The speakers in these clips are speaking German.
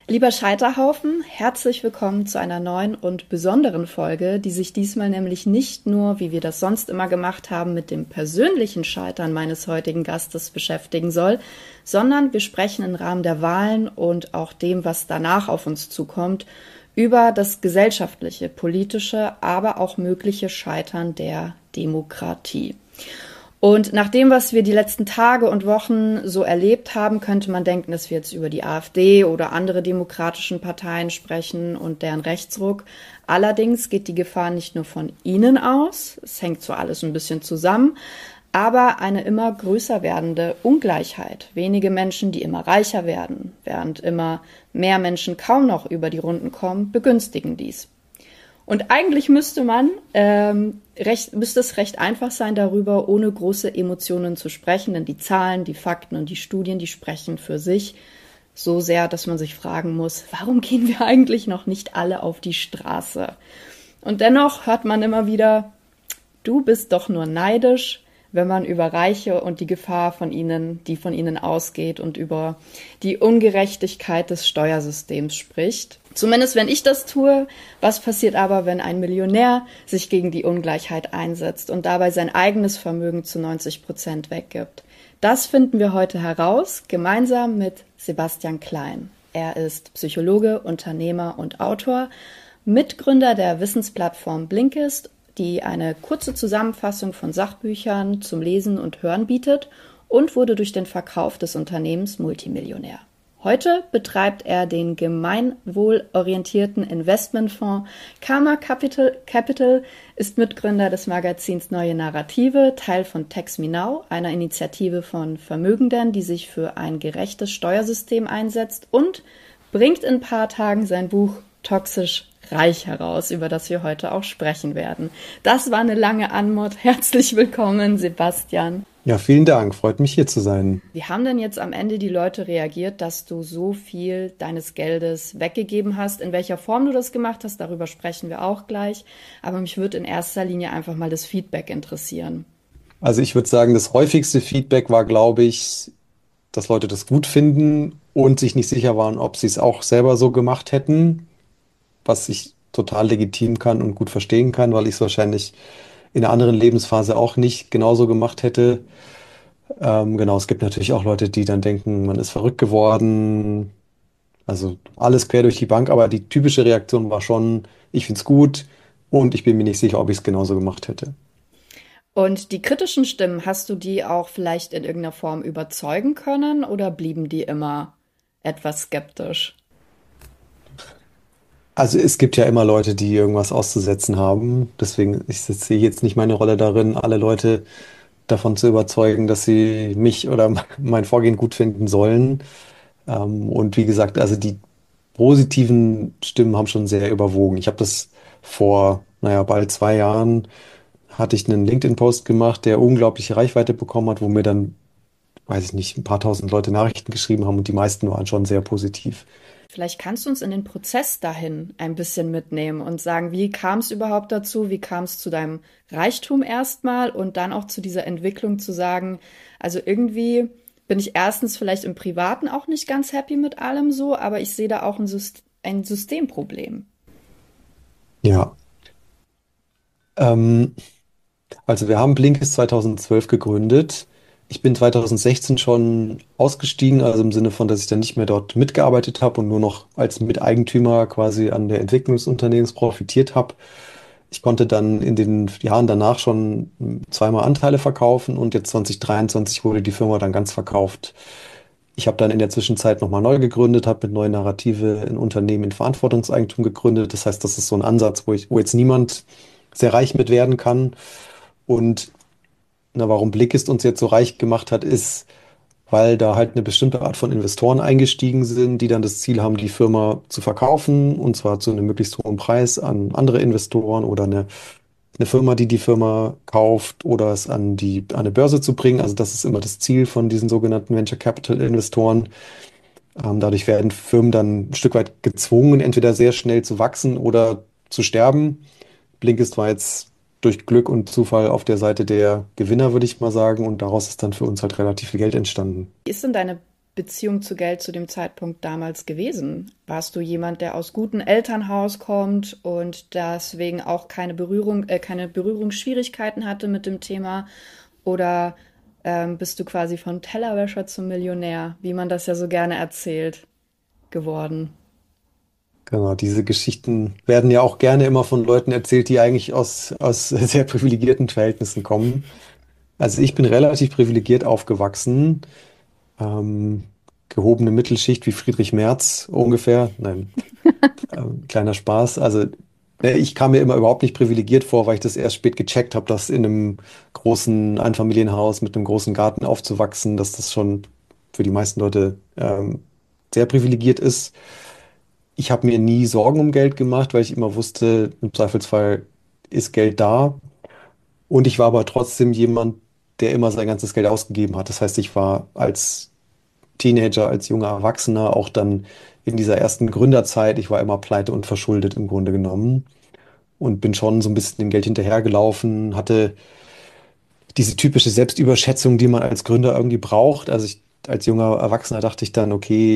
Lieber Scheiterhaufen, herzlich willkommen zu einer neuen und besonderen Folge, die sich diesmal nämlich nicht nur, wie wir das sonst immer gemacht haben, mit dem persönlichen Scheitern meines heutigen Gastes beschäftigen soll, sondern wir sprechen im Rahmen der Wahlen und auch dem, was danach auf uns zukommt, über das gesellschaftliche, politische, aber auch mögliche Scheitern der Demokratie. Und nach dem, was wir die letzten Tage und Wochen so erlebt haben, könnte man denken, dass wir jetzt über die AfD oder andere demokratischen Parteien sprechen und deren Rechtsruck. Allerdings geht die Gefahr nicht nur von ihnen aus, es hängt so alles ein bisschen zusammen, aber eine immer größer werdende Ungleichheit. Wenige Menschen, die immer reicher werden, während immer mehr Menschen kaum noch über die Runden kommen, begünstigen dies. Und eigentlich müsste es recht einfach sein, darüber ohne große Emotionen zu sprechen, denn die Zahlen, die Fakten und die Studien, die sprechen für sich so sehr, dass man sich fragen muss, warum gehen wir eigentlich noch nicht alle auf die Straße? Und dennoch hört man immer wieder, du bist doch nur neidisch, wenn man über Reiche und die Gefahr von ihnen, die von ihnen ausgeht und über die Ungerechtigkeit des Steuersystems spricht. Zumindest wenn ich das tue. Was passiert aber, wenn ein Millionär sich gegen die Ungleichheit einsetzt und dabei sein eigenes Vermögen zu 90% weggibt? Das finden wir heute heraus, gemeinsam mit Sebastian Klein. Er ist Psychologe, Unternehmer und Autor, Mitgründer der Wissensplattform Blinkist, die eine kurze Zusammenfassung von Sachbüchern zum Lesen und Hören bietet und wurde durch den Verkauf des Unternehmens Multimillionär. Heute betreibt er den gemeinwohlorientierten Investmentfonds Karma Capital, ist Mitgründer des Magazins Neue Narrative, Teil von Tax Me Now, einer Initiative von Vermögenden, die sich für ein gerechtes Steuersystem einsetzt, und bringt in ein paar Tagen sein Buch Toxisch Reich heraus, über das wir heute auch sprechen werden. Das war eine lange Anmod. Herzlich willkommen, Sebastian. Ja, vielen Dank. Freut mich, hier zu sein. Wie haben denn jetzt am Ende die Leute reagiert, dass du so viel deines Geldes weggegeben hast? In welcher Form du das gemacht hast, darüber sprechen wir auch gleich. Aber mich würde in erster Linie einfach mal das Feedback interessieren. Also ich würde sagen, das häufigste Feedback war, glaube ich, dass Leute das gut finden und sich nicht sicher waren, ob sie es auch selber so gemacht hätten, was ich total legitim kann und gut verstehen kann, weil ich es wahrscheinlich in einer anderen Lebensphase auch nicht genauso gemacht hätte. Genau, es gibt natürlich auch Leute, die dann denken, man ist verrückt geworden. Also alles quer durch die Bank, aber die typische Reaktion war schon, ich finde es gut und ich bin mir nicht sicher, ob ich es genauso gemacht hätte. Und die kritischen Stimmen, hast du die auch vielleicht in irgendeiner Form überzeugen können oder blieben die immer etwas skeptisch? Also es gibt ja immer Leute, die irgendwas auszusetzen haben. Deswegen, sehe jetzt nicht meine Rolle darin, alle Leute davon zu überzeugen, dass sie mich oder mein Vorgehen gut finden sollen. Und wie gesagt, also die positiven Stimmen haben schon sehr überwogen. Ich habe das vor, naja, bald 2 Jahren hatte ich einen LinkedIn-Post gemacht, der unglaubliche Reichweite bekommen hat, wo mir dann, weiß ich nicht, ein paar tausend Leute Nachrichten geschrieben haben und die meisten waren schon sehr positiv. Vielleicht kannst du uns in den Prozess dahin ein bisschen mitnehmen und sagen, wie kam es überhaupt dazu? Wie kam es zu deinem Reichtum erstmal und dann auch zu dieser Entwicklung zu sagen, also irgendwie bin ich erstens vielleicht im Privaten auch nicht ganz happy mit allem so, aber ich sehe da auch ein Systemproblem. Ja, ähm, also wir haben Blinkist 2012 gegründet. Ich bin 2016 schon ausgestiegen, also im Sinne von, dass ich dann nicht mehr dort mitgearbeitet habe und nur noch als Miteigentümer quasi an der Entwicklung des Unternehmens profitiert habe. Ich konnte dann in den Jahren danach schon zweimal Anteile verkaufen und jetzt 2023 wurde die Firma dann ganz verkauft. Ich habe dann in der Zwischenzeit nochmal neu gegründet, habe mit Neue Narrative ein Unternehmen in Verantwortungseigentum gegründet. Das heißt, das ist so ein Ansatz, wo jetzt niemand sehr reich mit werden kann. Und warum Blickist uns jetzt so reich gemacht hat, ist, weil da halt eine bestimmte Art von Investoren eingestiegen sind, die dann das Ziel haben, die Firma zu verkaufen und zwar zu einem möglichst hohen Preis an andere Investoren oder eine Firma, die die Firma kauft oder es an eine Börse zu bringen. Also das ist immer das Ziel von diesen sogenannten Venture Capital Investoren. Dadurch werden Firmen dann ein Stück weit gezwungen, entweder sehr schnell zu wachsen oder zu sterben. Blinkist war jetzt durch Glück und Zufall auf der Seite der Gewinner, würde ich mal sagen. Und daraus ist dann für uns halt relativ viel Geld entstanden. Wie ist denn deine Beziehung zu Geld zu dem Zeitpunkt damals gewesen? Warst du jemand, der aus gutem Elternhaus kommt und deswegen auch keine Berührungsschwierigkeiten hatte mit dem Thema? Oder bist du quasi von Tellerwäscher zum Millionär, wie man das ja so gerne erzählt, geworden? Genau, diese Geschichten werden ja auch gerne immer von Leuten erzählt, die eigentlich aus sehr privilegierten Verhältnissen kommen. Also ich bin relativ privilegiert aufgewachsen. Ähm, Gehobene Mittelschicht wie Friedrich Merz ungefähr. Nein, kleiner Spaß. Also ich kam mir immer überhaupt nicht privilegiert vor, weil ich das erst spät gecheckt habe, dass in einem großen Einfamilienhaus mit einem großen Garten aufzuwachsen, dass das schon für die meisten Leute sehr privilegiert ist. Ich habe mir nie Sorgen um Geld gemacht, weil ich immer wusste, im Zweifelsfall ist Geld da. Und ich war aber trotzdem jemand, der immer sein ganzes Geld ausgegeben hat. Das heißt, ich war als Teenager, als junger Erwachsener, auch dann in dieser ersten Gründerzeit, ich war immer pleite und verschuldet im Grunde genommen und bin schon so ein bisschen dem Geld hinterhergelaufen, hatte diese typische Selbstüberschätzung, die man als Gründer irgendwie braucht. Also ich als junger Erwachsener dachte ich dann, okay,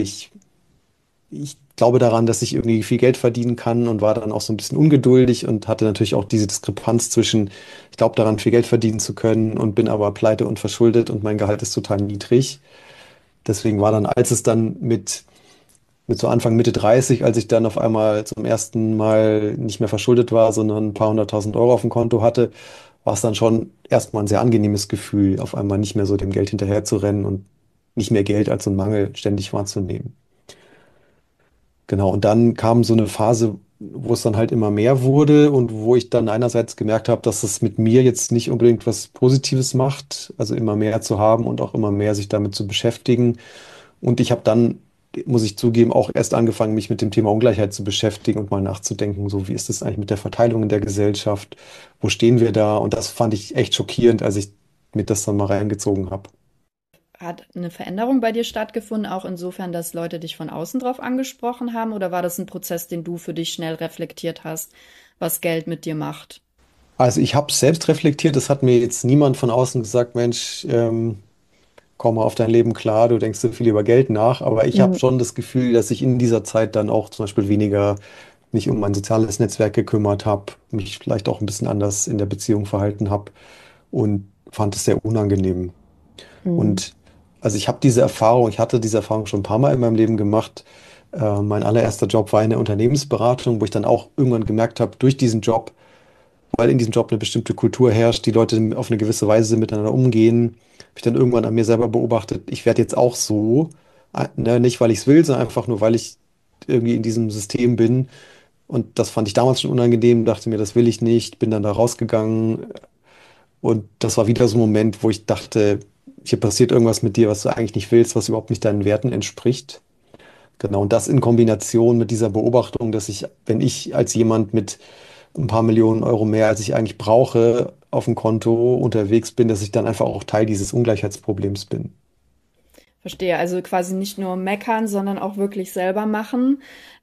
ich glaube daran, dass ich irgendwie viel Geld verdienen kann und war dann auch so ein bisschen ungeduldig und hatte natürlich auch diese Diskrepanz zwischen, ich glaube daran, viel Geld verdienen zu können und bin aber pleite und verschuldet und mein Gehalt ist total niedrig. Deswegen war dann, als es dann mit so Anfang, Mitte 30, als ich dann auf einmal zum ersten Mal nicht mehr verschuldet war, sondern ein paar hunderttausend Euro auf dem Konto hatte, war es dann schon erstmal ein sehr angenehmes Gefühl, auf einmal nicht mehr so dem Geld hinterher zu rennen und nicht mehr Geld als so einen Mangel ständig wahrzunehmen. Genau, und dann kam so eine Phase, wo es dann halt immer mehr wurde und wo ich dann einerseits gemerkt habe, dass es mit mir jetzt nicht unbedingt was Positives macht, also immer mehr zu haben und auch immer mehr sich damit zu beschäftigen. Und ich habe dann, muss ich zugeben, auch erst angefangen, mich mit dem Thema Ungleichheit zu beschäftigen und mal nachzudenken, so wie ist es eigentlich mit der Verteilung in der Gesellschaft? Wo stehen wir da? Und das fand ich echt schockierend, als ich mir das dann mal reingezogen habe. Hat eine Veränderung bei dir stattgefunden, auch insofern, dass Leute dich von außen drauf angesprochen haben? Oder war das ein Prozess, den du für dich schnell reflektiert hast, was Geld mit dir macht? Also ich habe selbst reflektiert, es hat mir jetzt niemand von außen gesagt, Mensch, komm mal auf dein Leben klar, du denkst so viel über Geld nach, aber ich habe Mhm. schon das Gefühl, dass ich in dieser Zeit dann auch zum Beispiel weniger mich um mein soziales Netzwerk gekümmert habe, mich vielleicht auch ein bisschen anders in der Beziehung verhalten habe und fand es sehr unangenehm. Mhm. Und also ich hatte diese Erfahrung schon ein paar Mal in meinem Leben gemacht. Mein allererster Job war in der Unternehmensberatung, wo ich dann auch irgendwann gemerkt habe, durch diesen Job, weil in diesem Job eine bestimmte Kultur herrscht, die Leute auf eine gewisse Weise miteinander umgehen, habe ich dann irgendwann an mir selber beobachtet, ich werde jetzt auch so, ne, nicht weil ich es will, sondern einfach nur, weil ich irgendwie in diesem System bin. Und das fand ich damals schon unangenehm, dachte mir, das will ich nicht, bin dann da rausgegangen. Und das war wieder so ein Moment, wo ich dachte, hier passiert irgendwas mit dir, was du eigentlich nicht willst, was überhaupt nicht deinen Werten entspricht. Genau, und das in Kombination mit dieser Beobachtung, dass ich, wenn ich als jemand mit ein paar Millionen Euro mehr, als ich eigentlich brauche, auf dem Konto unterwegs bin, dass ich dann einfach auch Teil dieses Ungleichheitsproblems bin. Verstehe. Also quasi nicht nur meckern, sondern auch wirklich selber machen.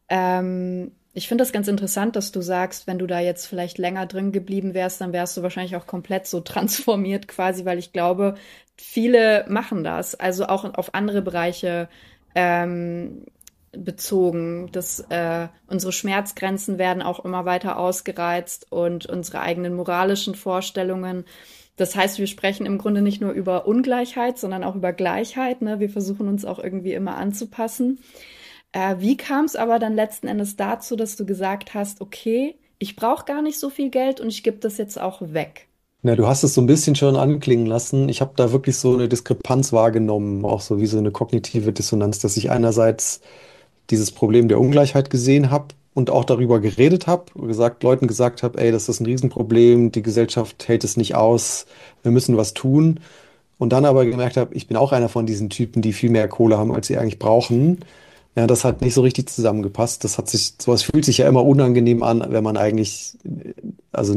Ich finde das ganz interessant, dass du sagst, wenn du da jetzt vielleicht länger drin geblieben wärst, dann wärst du wahrscheinlich auch komplett so transformiert quasi, weil ich glaube, viele machen das. Also auch auf andere Bereiche ähm, bezogen. Unsere Schmerzgrenzen werden auch immer weiter ausgereizt und unsere eigenen moralischen Vorstellungen. Das heißt, wir sprechen im Grunde nicht nur über Ungleichheit, sondern auch über Gleichheit. Ne? Wir versuchen uns auch irgendwie immer anzupassen. Wie kam es aber dann letzten Endes dazu, dass du gesagt hast, okay, ich brauche gar nicht so viel Geld und ich gebe das jetzt auch weg? Na, du hast es so ein bisschen schon anklingen lassen. Ich habe da wirklich so eine Diskrepanz wahrgenommen, auch so wie so eine kognitive Dissonanz, dass ich einerseits dieses Problem der Ungleichheit gesehen habe und auch darüber geredet habe, Leuten gesagt habe, ey, das ist ein Riesenproblem, die Gesellschaft hält es nicht aus, wir müssen was tun. Und dann aber gemerkt habe, ich bin auch einer von diesen Typen, die viel mehr Kohle haben, als sie eigentlich brauchen. Ja, das hat nicht so richtig zusammengepasst. Sowas fühlt sich ja immer unangenehm an, wenn man eigentlich, also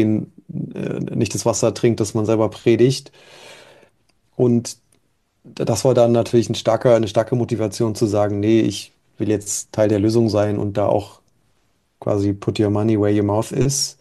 nicht das Wasser trinkt, das man selber predigt. Und das war dann natürlich eine starke Motivation zu sagen, nee, ich will jetzt Teil der Lösung sein und da auch quasi put your money where your mouth is.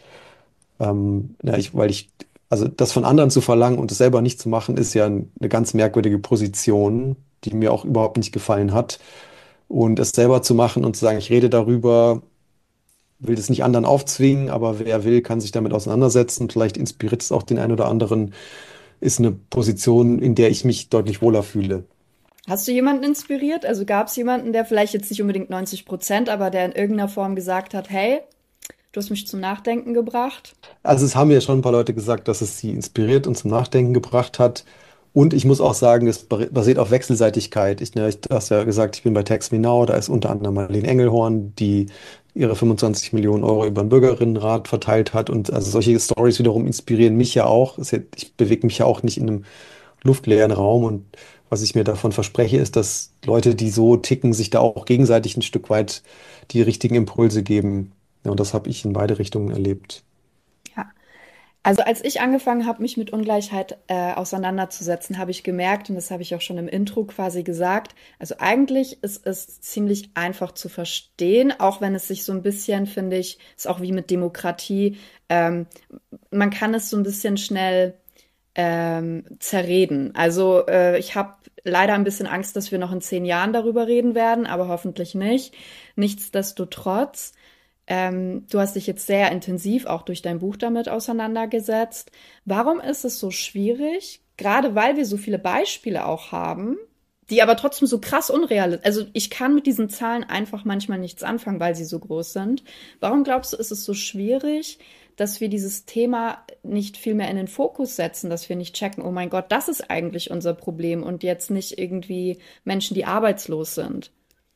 Also das von anderen zu verlangen und es selber nicht zu machen, ist ja eine ganz merkwürdige Position. die mir auch überhaupt nicht gefallen hat. Und es selber zu machen und zu sagen, ich rede darüber, will das nicht anderen aufzwingen, aber wer will, kann sich damit auseinandersetzen. Vielleicht inspiriert es auch den einen oder anderen, ist eine Position, in der ich mich deutlich wohler fühle. Hast du jemanden inspiriert? Also gab es jemanden, der vielleicht jetzt nicht unbedingt 90%, aber der in irgendeiner Form gesagt hat, hey, du hast mich zum Nachdenken gebracht? Also es haben mir schon ein paar Leute gesagt, dass es sie inspiriert und zum Nachdenken gebracht hat. Und ich muss auch sagen, es basiert auf Wechselseitigkeit. Du hast ja gesagt, ich bin bei Tax Me Now, da ist unter anderem Marlene Engelhorn, die ihre 25 Millionen Euro über den Bürgerinnenrat verteilt hat. Und also solche Stories wiederum inspirieren mich ja auch. Ich bewege mich ja auch nicht in einem luftleeren Raum. Und was ich mir davon verspreche, ist, dass Leute, die so ticken, sich da auch gegenseitig ein Stück weit die richtigen Impulse geben. Ja, und das habe ich in beide Richtungen erlebt. Ja. Also als ich angefangen habe, mich mit Ungleichheit auseinanderzusetzen, habe ich gemerkt, und das habe ich auch schon im Intro quasi gesagt, also eigentlich ist es ziemlich einfach zu verstehen, auch wenn es sich so ein bisschen, finde ich, ist auch wie mit Demokratie, man kann es so ein bisschen schnell zerreden. Also ich habe leider ein bisschen Angst, dass wir noch in 10 Jahren darüber reden werden, aber hoffentlich nicht. Nichtsdestotrotz, du hast dich jetzt sehr intensiv auch durch dein Buch damit auseinandergesetzt. Warum ist es so schwierig, gerade weil wir so viele Beispiele auch haben, die aber trotzdem so krass unrealistisch, also ich kann mit diesen Zahlen einfach manchmal nichts anfangen, weil sie so groß sind. Warum glaubst du, ist es so schwierig, dass wir dieses Thema nicht viel mehr in den Fokus setzen, dass wir nicht checken, oh mein Gott, das ist eigentlich unser Problem und jetzt nicht irgendwie Menschen, die arbeitslos sind?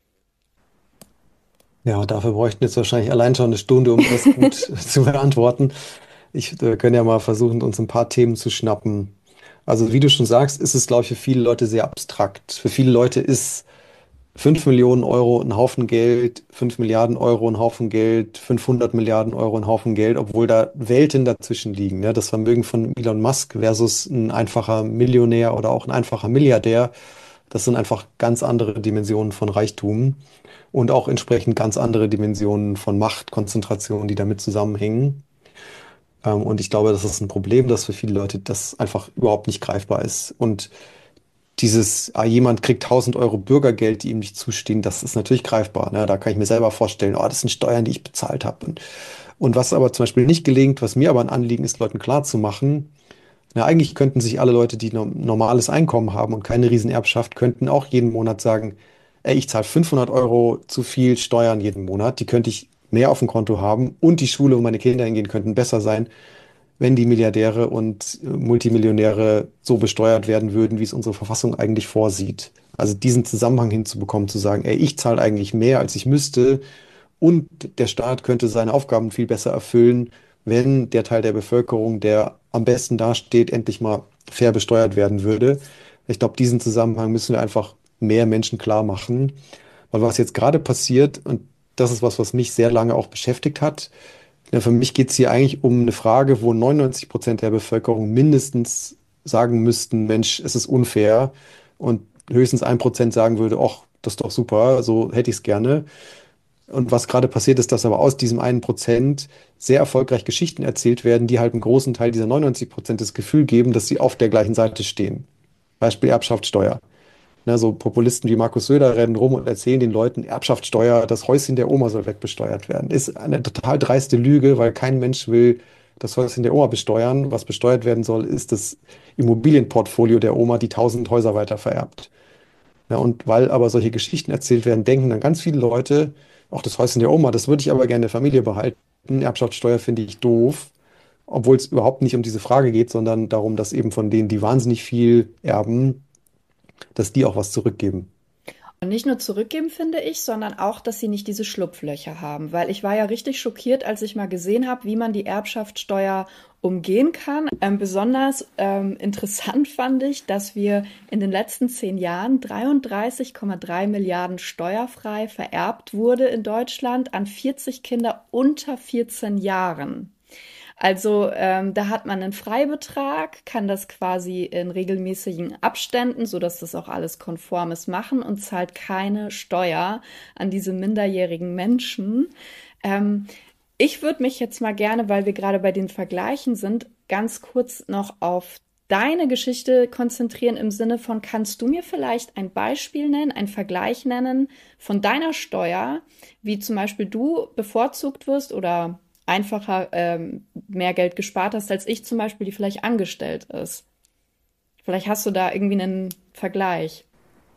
Ja, dafür bräuchten wir jetzt wahrscheinlich allein schon eine Stunde, um das gut zu beantworten. Wir können ja mal versuchen, uns ein paar Themen zu schnappen. Also, wie du schon sagst, ist es, glaube ich, für viele Leute sehr abstrakt. Für viele Leute ist 5 Millionen Euro ein Haufen Geld, 5 Milliarden Euro ein Haufen Geld, 500 Milliarden Euro ein Haufen Geld, obwohl da Welten dazwischen liegen. Ne? Das Vermögen von Elon Musk versus ein einfacher Millionär oder auch ein einfacher Milliardär, das sind einfach ganz andere Dimensionen von Reichtum und auch entsprechend ganz andere Dimensionen von Machtkonzentration, die damit zusammenhängen. Und ich glaube, das ist ein Problem, dass für viele Leute das einfach überhaupt nicht greifbar ist. Und jemand kriegt 1.000 Euro Bürgergeld, die ihm nicht zustehen, das ist natürlich greifbar. Ne? Da kann ich mir selber vorstellen, oh, das sind Steuern, die ich bezahlt habe. Und was aber zum Beispiel nicht gelingt, was mir aber ein Anliegen ist, Leuten klarzumachen, na, eigentlich könnten sich alle Leute, die normales Einkommen haben und keine Riesenerbschaft, könnten auch jeden Monat sagen, ey, ich zahle 500 Euro zu viel Steuern jeden Monat, die könnte ich mehr auf dem Konto haben und die Schule, wo meine Kinder hingehen, könnten besser sein, wenn die Milliardäre und Multimillionäre so besteuert werden würden, wie es unsere Verfassung eigentlich vorsieht. Also diesen Zusammenhang hinzubekommen, zu sagen, ey, ich zahle eigentlich mehr, als ich müsste, und der Staat könnte seine Aufgaben viel besser erfüllen, wenn der Teil der Bevölkerung, der am besten dasteht, endlich mal fair besteuert werden würde. Ich glaube, diesen Zusammenhang müssen wir einfach mehr Menschen klar machen. Weil was jetzt gerade passiert, und das ist was, was mich sehr lange auch beschäftigt hat, ja, für mich geht es hier eigentlich um eine Frage, wo 99% der Bevölkerung mindestens sagen müssten, Mensch, es ist unfair, und höchstens 1% sagen würde, ach, das ist doch super, so hätte ich es gerne. Und was gerade passiert ist, dass aber aus diesem 1% sehr erfolgreich Geschichten erzählt werden, die halt einen großen Teil dieser 99% das Gefühl geben, dass sie auf der gleichen Seite stehen. Beispiel Erbschaftssteuer. Ne, so Populisten wie Markus Söder rennen rum und erzählen den Leuten, Erbschaftssteuer, das Häuschen der Oma soll wegbesteuert werden. Ist eine total dreiste Lüge, weil kein Mensch will das Häuschen der Oma besteuern. Was besteuert werden soll, ist das Immobilienportfolio der Oma, die 1.000 Häuser weiter vererbt. Ja, und weil aber solche Geschichten erzählt werden, denken dann ganz viele Leute, auch das Häuschen der Oma, das würde ich aber gerne der Familie behalten. Erbschaftssteuer finde ich doof, obwohl es überhaupt nicht um diese Frage geht, sondern darum, dass eben von denen, die wahnsinnig viel erben, dass die auch was zurückgeben. Und nicht nur zurückgeben, finde ich, sondern auch, dass sie nicht diese Schlupflöcher haben. Weil ich war ja richtig schockiert, als ich mal gesehen habe, wie man die Erbschaftssteuer umgehen kann. Besonders interessant fand ich, dass wir in den letzten 10 Jahren 33,3 Milliarden steuerfrei vererbt wurde in Deutschland an 40 Kinder unter 14 Jahren. Also da hat man einen Freibetrag, kann das quasi in regelmäßigen Abständen, sodass das auch alles konform ist, machen und zahlt keine Steuer an diese minderjährigen Menschen. Ähm, Ich würde mich jetzt mal gerne, weil wir gerade bei den Vergleichen sind, ganz kurz noch auf deine Geschichte konzentrieren im Sinne von, kannst du mir vielleicht ein Beispiel nennen, einen Vergleich nennen von deiner Steuer, wie zum Beispiel du bevorzugt wirst oder einfacher mehr Geld gespart hast als ich zum Beispiel, die vielleicht angestellt ist. Vielleicht hast du da irgendwie einen Vergleich.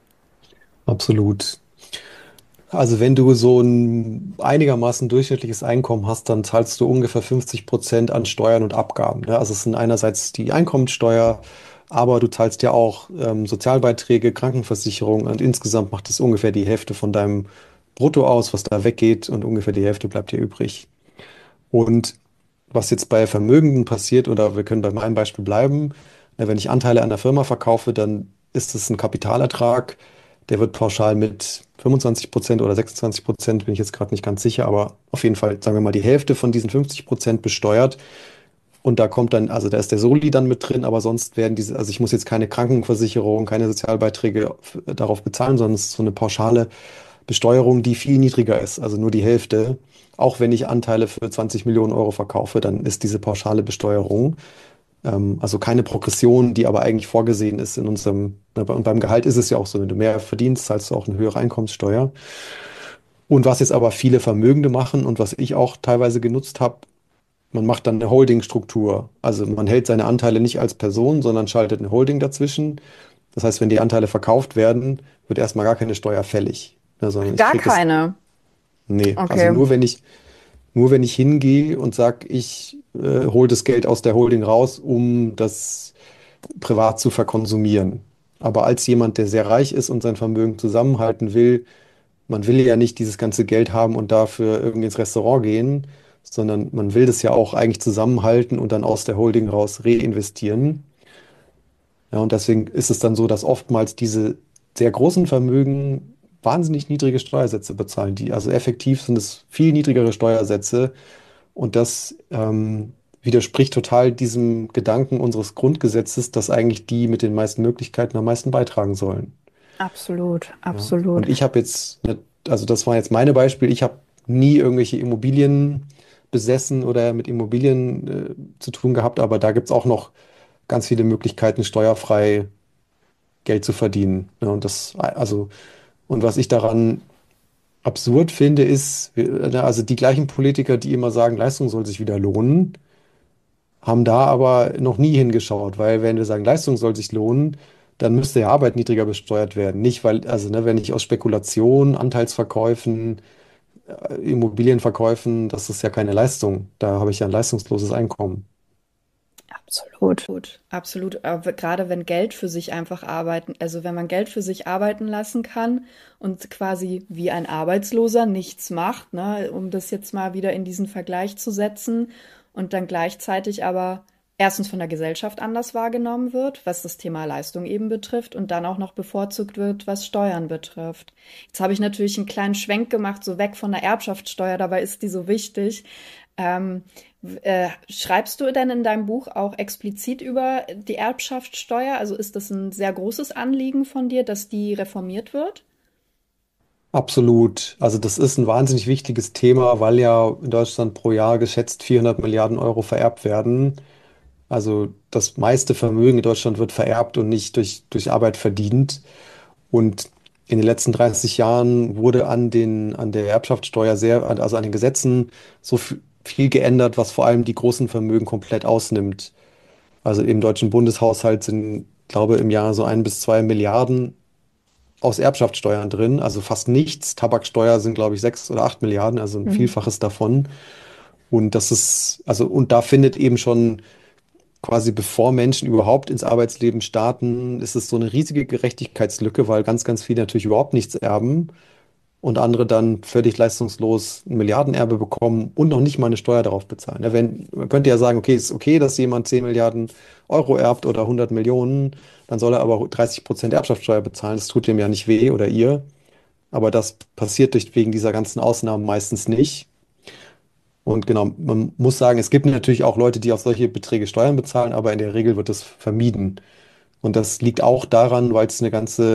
Absolut. Also wenn du so ein einigermaßen durchschnittliches Einkommen hast, dann zahlst du ungefähr 50% an Steuern und Abgaben. Ne? Also es sind einerseits die Einkommensteuer, aber du zahlst ja auch Sozialbeiträge, Krankenversicherung und insgesamt macht es ungefähr die Hälfte von deinem Brutto aus, was da weggeht und ungefähr die Hälfte bleibt dir übrig. Und was jetzt bei Vermögenden passiert, oder wir können bei meinem Beispiel bleiben, wenn ich Anteile an der Firma verkaufe, dann ist es ein Kapitalertrag, der wird pauschal mit 25% oder 26%, bin ich jetzt gerade nicht ganz sicher, aber auf jeden Fall, sagen wir mal, die Hälfte von diesen 50% besteuert. Und da kommt dann, also da ist der Soli dann mit drin, aber sonst werden diese, also ich muss jetzt keine Krankenversicherung, keine Sozialbeiträge darauf bezahlen, sondern es ist so eine pauschale Besteuerung, die viel niedriger ist, also nur die Hälfte. Auch wenn ich Anteile für 20 Millionen Euro verkaufe, dann ist diese pauschale Besteuerung, also keine Progression, die aber eigentlich vorgesehen ist in unserem, und beim Gehalt ist es ja auch so, wenn du mehr verdienst, zahlst du auch eine höhere Einkommenssteuer. Und was jetzt aber viele Vermögende machen und was ich auch teilweise genutzt habe, man macht dann eine Holdingstruktur. Also man hält seine Anteile nicht als Person, sondern schaltet eine Holding dazwischen. Das heißt, wenn die Anteile verkauft werden, wird erstmal gar keine Steuer fällig. Ja, sondern ich Gar kriege es, keine. nee, also Okay. nur wenn ich hingehe und sage, ich hole das Geld aus der Holding raus, um das privat zu verkonsumieren. Aber als jemand, der sehr reich ist und sein Vermögen zusammenhalten will, man will ja nicht dieses ganze Geld haben und dafür irgendwie ins Restaurant gehen, sondern man will das ja auch eigentlich zusammenhalten und dann aus der Holding raus reinvestieren. Ja, und deswegen ist es dann so, dass oftmals diese sehr großen Vermögen wahnsinnig niedrige Steuersätze bezahlen. Also effektiv sind es viel niedrigere Steuersätze und das widerspricht total diesem Gedanken unseres Grundgesetzes, dass eigentlich die mit den meisten Möglichkeiten am meisten beitragen sollen. Absolut, Ja. absolut. Und ich habe jetzt, also das war jetzt meine Beispiel, ich habe nie irgendwelche Immobilien besessen oder mit Immobilien zu tun gehabt, aber da gibt es auch noch ganz viele Möglichkeiten, steuerfrei Geld zu verdienen. Ne? Und was ich daran absurd finde, ist, also die gleichen Politiker, die immer sagen, Leistung soll sich wieder lohnen, haben da aber noch nie hingeschaut, weil wenn wir sagen, Leistung soll sich lohnen, dann müsste ja Arbeit niedriger besteuert werden. Nicht, weil, also ne, wenn ich aus Spekulation, Anteilsverkäufen, Immobilienverkäufen, das ist ja keine Leistung. Da habe ich ja ein leistungsloses Einkommen. Absolut. Gut, absolut. Aber gerade wenn Geld für sich einfach arbeiten, also wenn man Geld für sich arbeiten lassen kann und quasi wie ein Arbeitsloser nichts macht, ne, um das jetzt mal wieder in diesen Vergleich zu setzen und dann gleichzeitig aber erstens von der Gesellschaft anders wahrgenommen wird, was das Thema Leistung eben betrifft und dann auch noch bevorzugt wird, was Steuern betrifft. Jetzt habe ich natürlich einen kleinen Schwenk gemacht, so weg von der Erbschaftssteuer, dabei ist die so wichtig. Ähm, Schreibst du denn in deinem Buch auch explizit über die Erbschaftssteuer? Also ist das ein sehr großes Anliegen von dir, dass die reformiert wird? Absolut. Also das ist ein wahnsinnig wichtiges Thema, weil ja in Deutschland pro Jahr geschätzt 400 Milliarden Euro vererbt werden. Also das meiste Vermögen in Deutschland wird vererbt und nicht durch Arbeit verdient. Und in den letzten 30 Jahren wurde an der Erbschaftssteuer also an den Gesetzen viel geändert, was vor allem die großen Vermögen komplett ausnimmt. Also im deutschen Bundeshaushalt sind, glaube im Jahr so 1 bis 2 Milliarden aus Erbschaftssteuern drin, also fast nichts. Tabaksteuer sind, glaube ich, 6 oder 8 Milliarden, also ein Mhm. Vielfaches davon. Und das ist, also, und da findet eben schon quasi bevor Menschen überhaupt ins Arbeitsleben starten, ist es so eine riesige Gerechtigkeitslücke, weil ganz, ganz viele natürlich überhaupt nichts erben und andere dann völlig leistungslos ein Milliardenerbe bekommen und noch nicht mal eine Steuer darauf bezahlen. Ja, man könnte ja sagen, okay, ist okay, dass jemand 10 Milliarden Euro erbt oder 100 Millionen, dann soll er aber 30% Erbschaftssteuer bezahlen. Das tut dem ja nicht weh oder ihr. Aber das passiert wegen dieser ganzen Ausnahmen meistens nicht. Und genau, man muss sagen, es gibt natürlich auch Leute, die auf solche Beträge Steuern bezahlen, aber in der Regel wird das vermieden. Und das liegt auch daran, weil es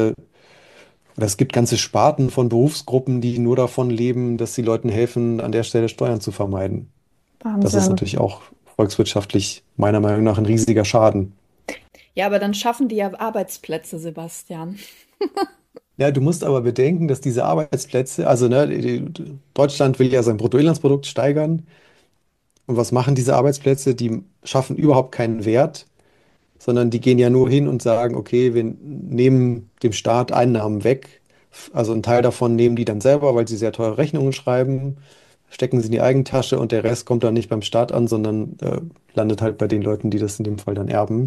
oder es gibt ganze Sparten von Berufsgruppen, die nur davon leben, dass sie Leuten helfen, an der Stelle Steuern zu vermeiden. Das ist Wahnsinn. natürlich auch volkswirtschaftlich meiner Meinung nach ein riesiger Schaden. Ja, aber dann schaffen die ja Arbeitsplätze, Sebastian. Ja, du musst aber bedenken, dass diese Arbeitsplätze, also ne, Deutschland will ja sein Bruttoinlandsprodukt steigern. Und was machen diese Arbeitsplätze? Die schaffen überhaupt keinen Wert, sondern die gehen ja nur hin und sagen, okay, wir nehmen dem Staat Einnahmen weg. Also einen Teil davon nehmen die dann selber, weil sie sehr teure Rechnungen schreiben, stecken sie in die Eigentasche und der Rest kommt dann nicht beim Staat an, sondern landet halt bei den Leuten, die das in dem Fall dann erben.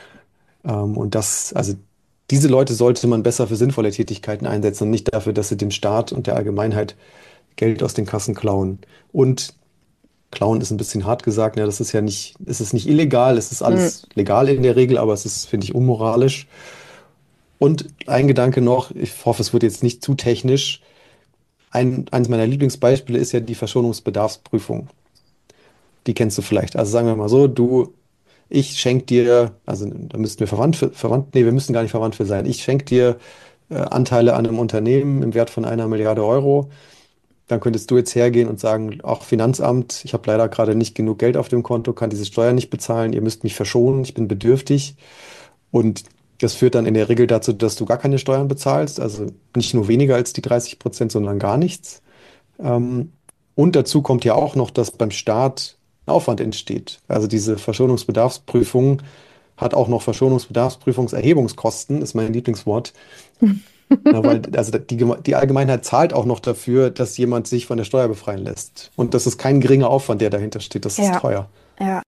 Und also diese Leute sollte man besser für sinnvolle Tätigkeiten einsetzen und nicht dafür, dass sie dem Staat und der Allgemeinheit Geld aus den Kassen klauen. Und klauen ist ein bisschen hart gesagt, ne? Das ist ja nicht, es ist nicht illegal, es ist Hm. alles legal in der Regel, aber es ist, finde ich, unmoralisch. Und ein Gedanke noch, ich hoffe, es wird jetzt nicht zu technisch. Eines meiner Lieblingsbeispiele ist ja die Verschonungsbedarfsprüfung. Die kennst du vielleicht. Also sagen wir mal so, ich schenke dir, also da müssten wir nee, wir müssen gar nicht verwandt für sein. Ich schenke dir Anteile an einem Unternehmen im Wert von 1 Milliarde Euro. Dann könntest du jetzt hergehen und sagen, auch Finanzamt, ich habe leider gerade nicht genug Geld auf dem Konto, kann diese Steuer nicht bezahlen, ihr müsst mich verschonen, ich bin bedürftig. Und das führt dann in der Regel dazu, dass du gar keine Steuern bezahlst, also nicht nur weniger als die 30%, sondern gar nichts. Ähm, und dazu kommt ja auch noch, dass beim Staat ein Aufwand entsteht. Also diese Verschonungsbedarfsprüfung hat auch noch Verschonungsbedarfsprüfungserhebungskosten, ist mein Lieblingswort. Ja, weil also die Allgemeinheit zahlt auch noch dafür, dass jemand sich von der Steuer befreien lässt. Und das ist kein geringer Aufwand, der dahinter steht. Das ist Ja, teuer. ja.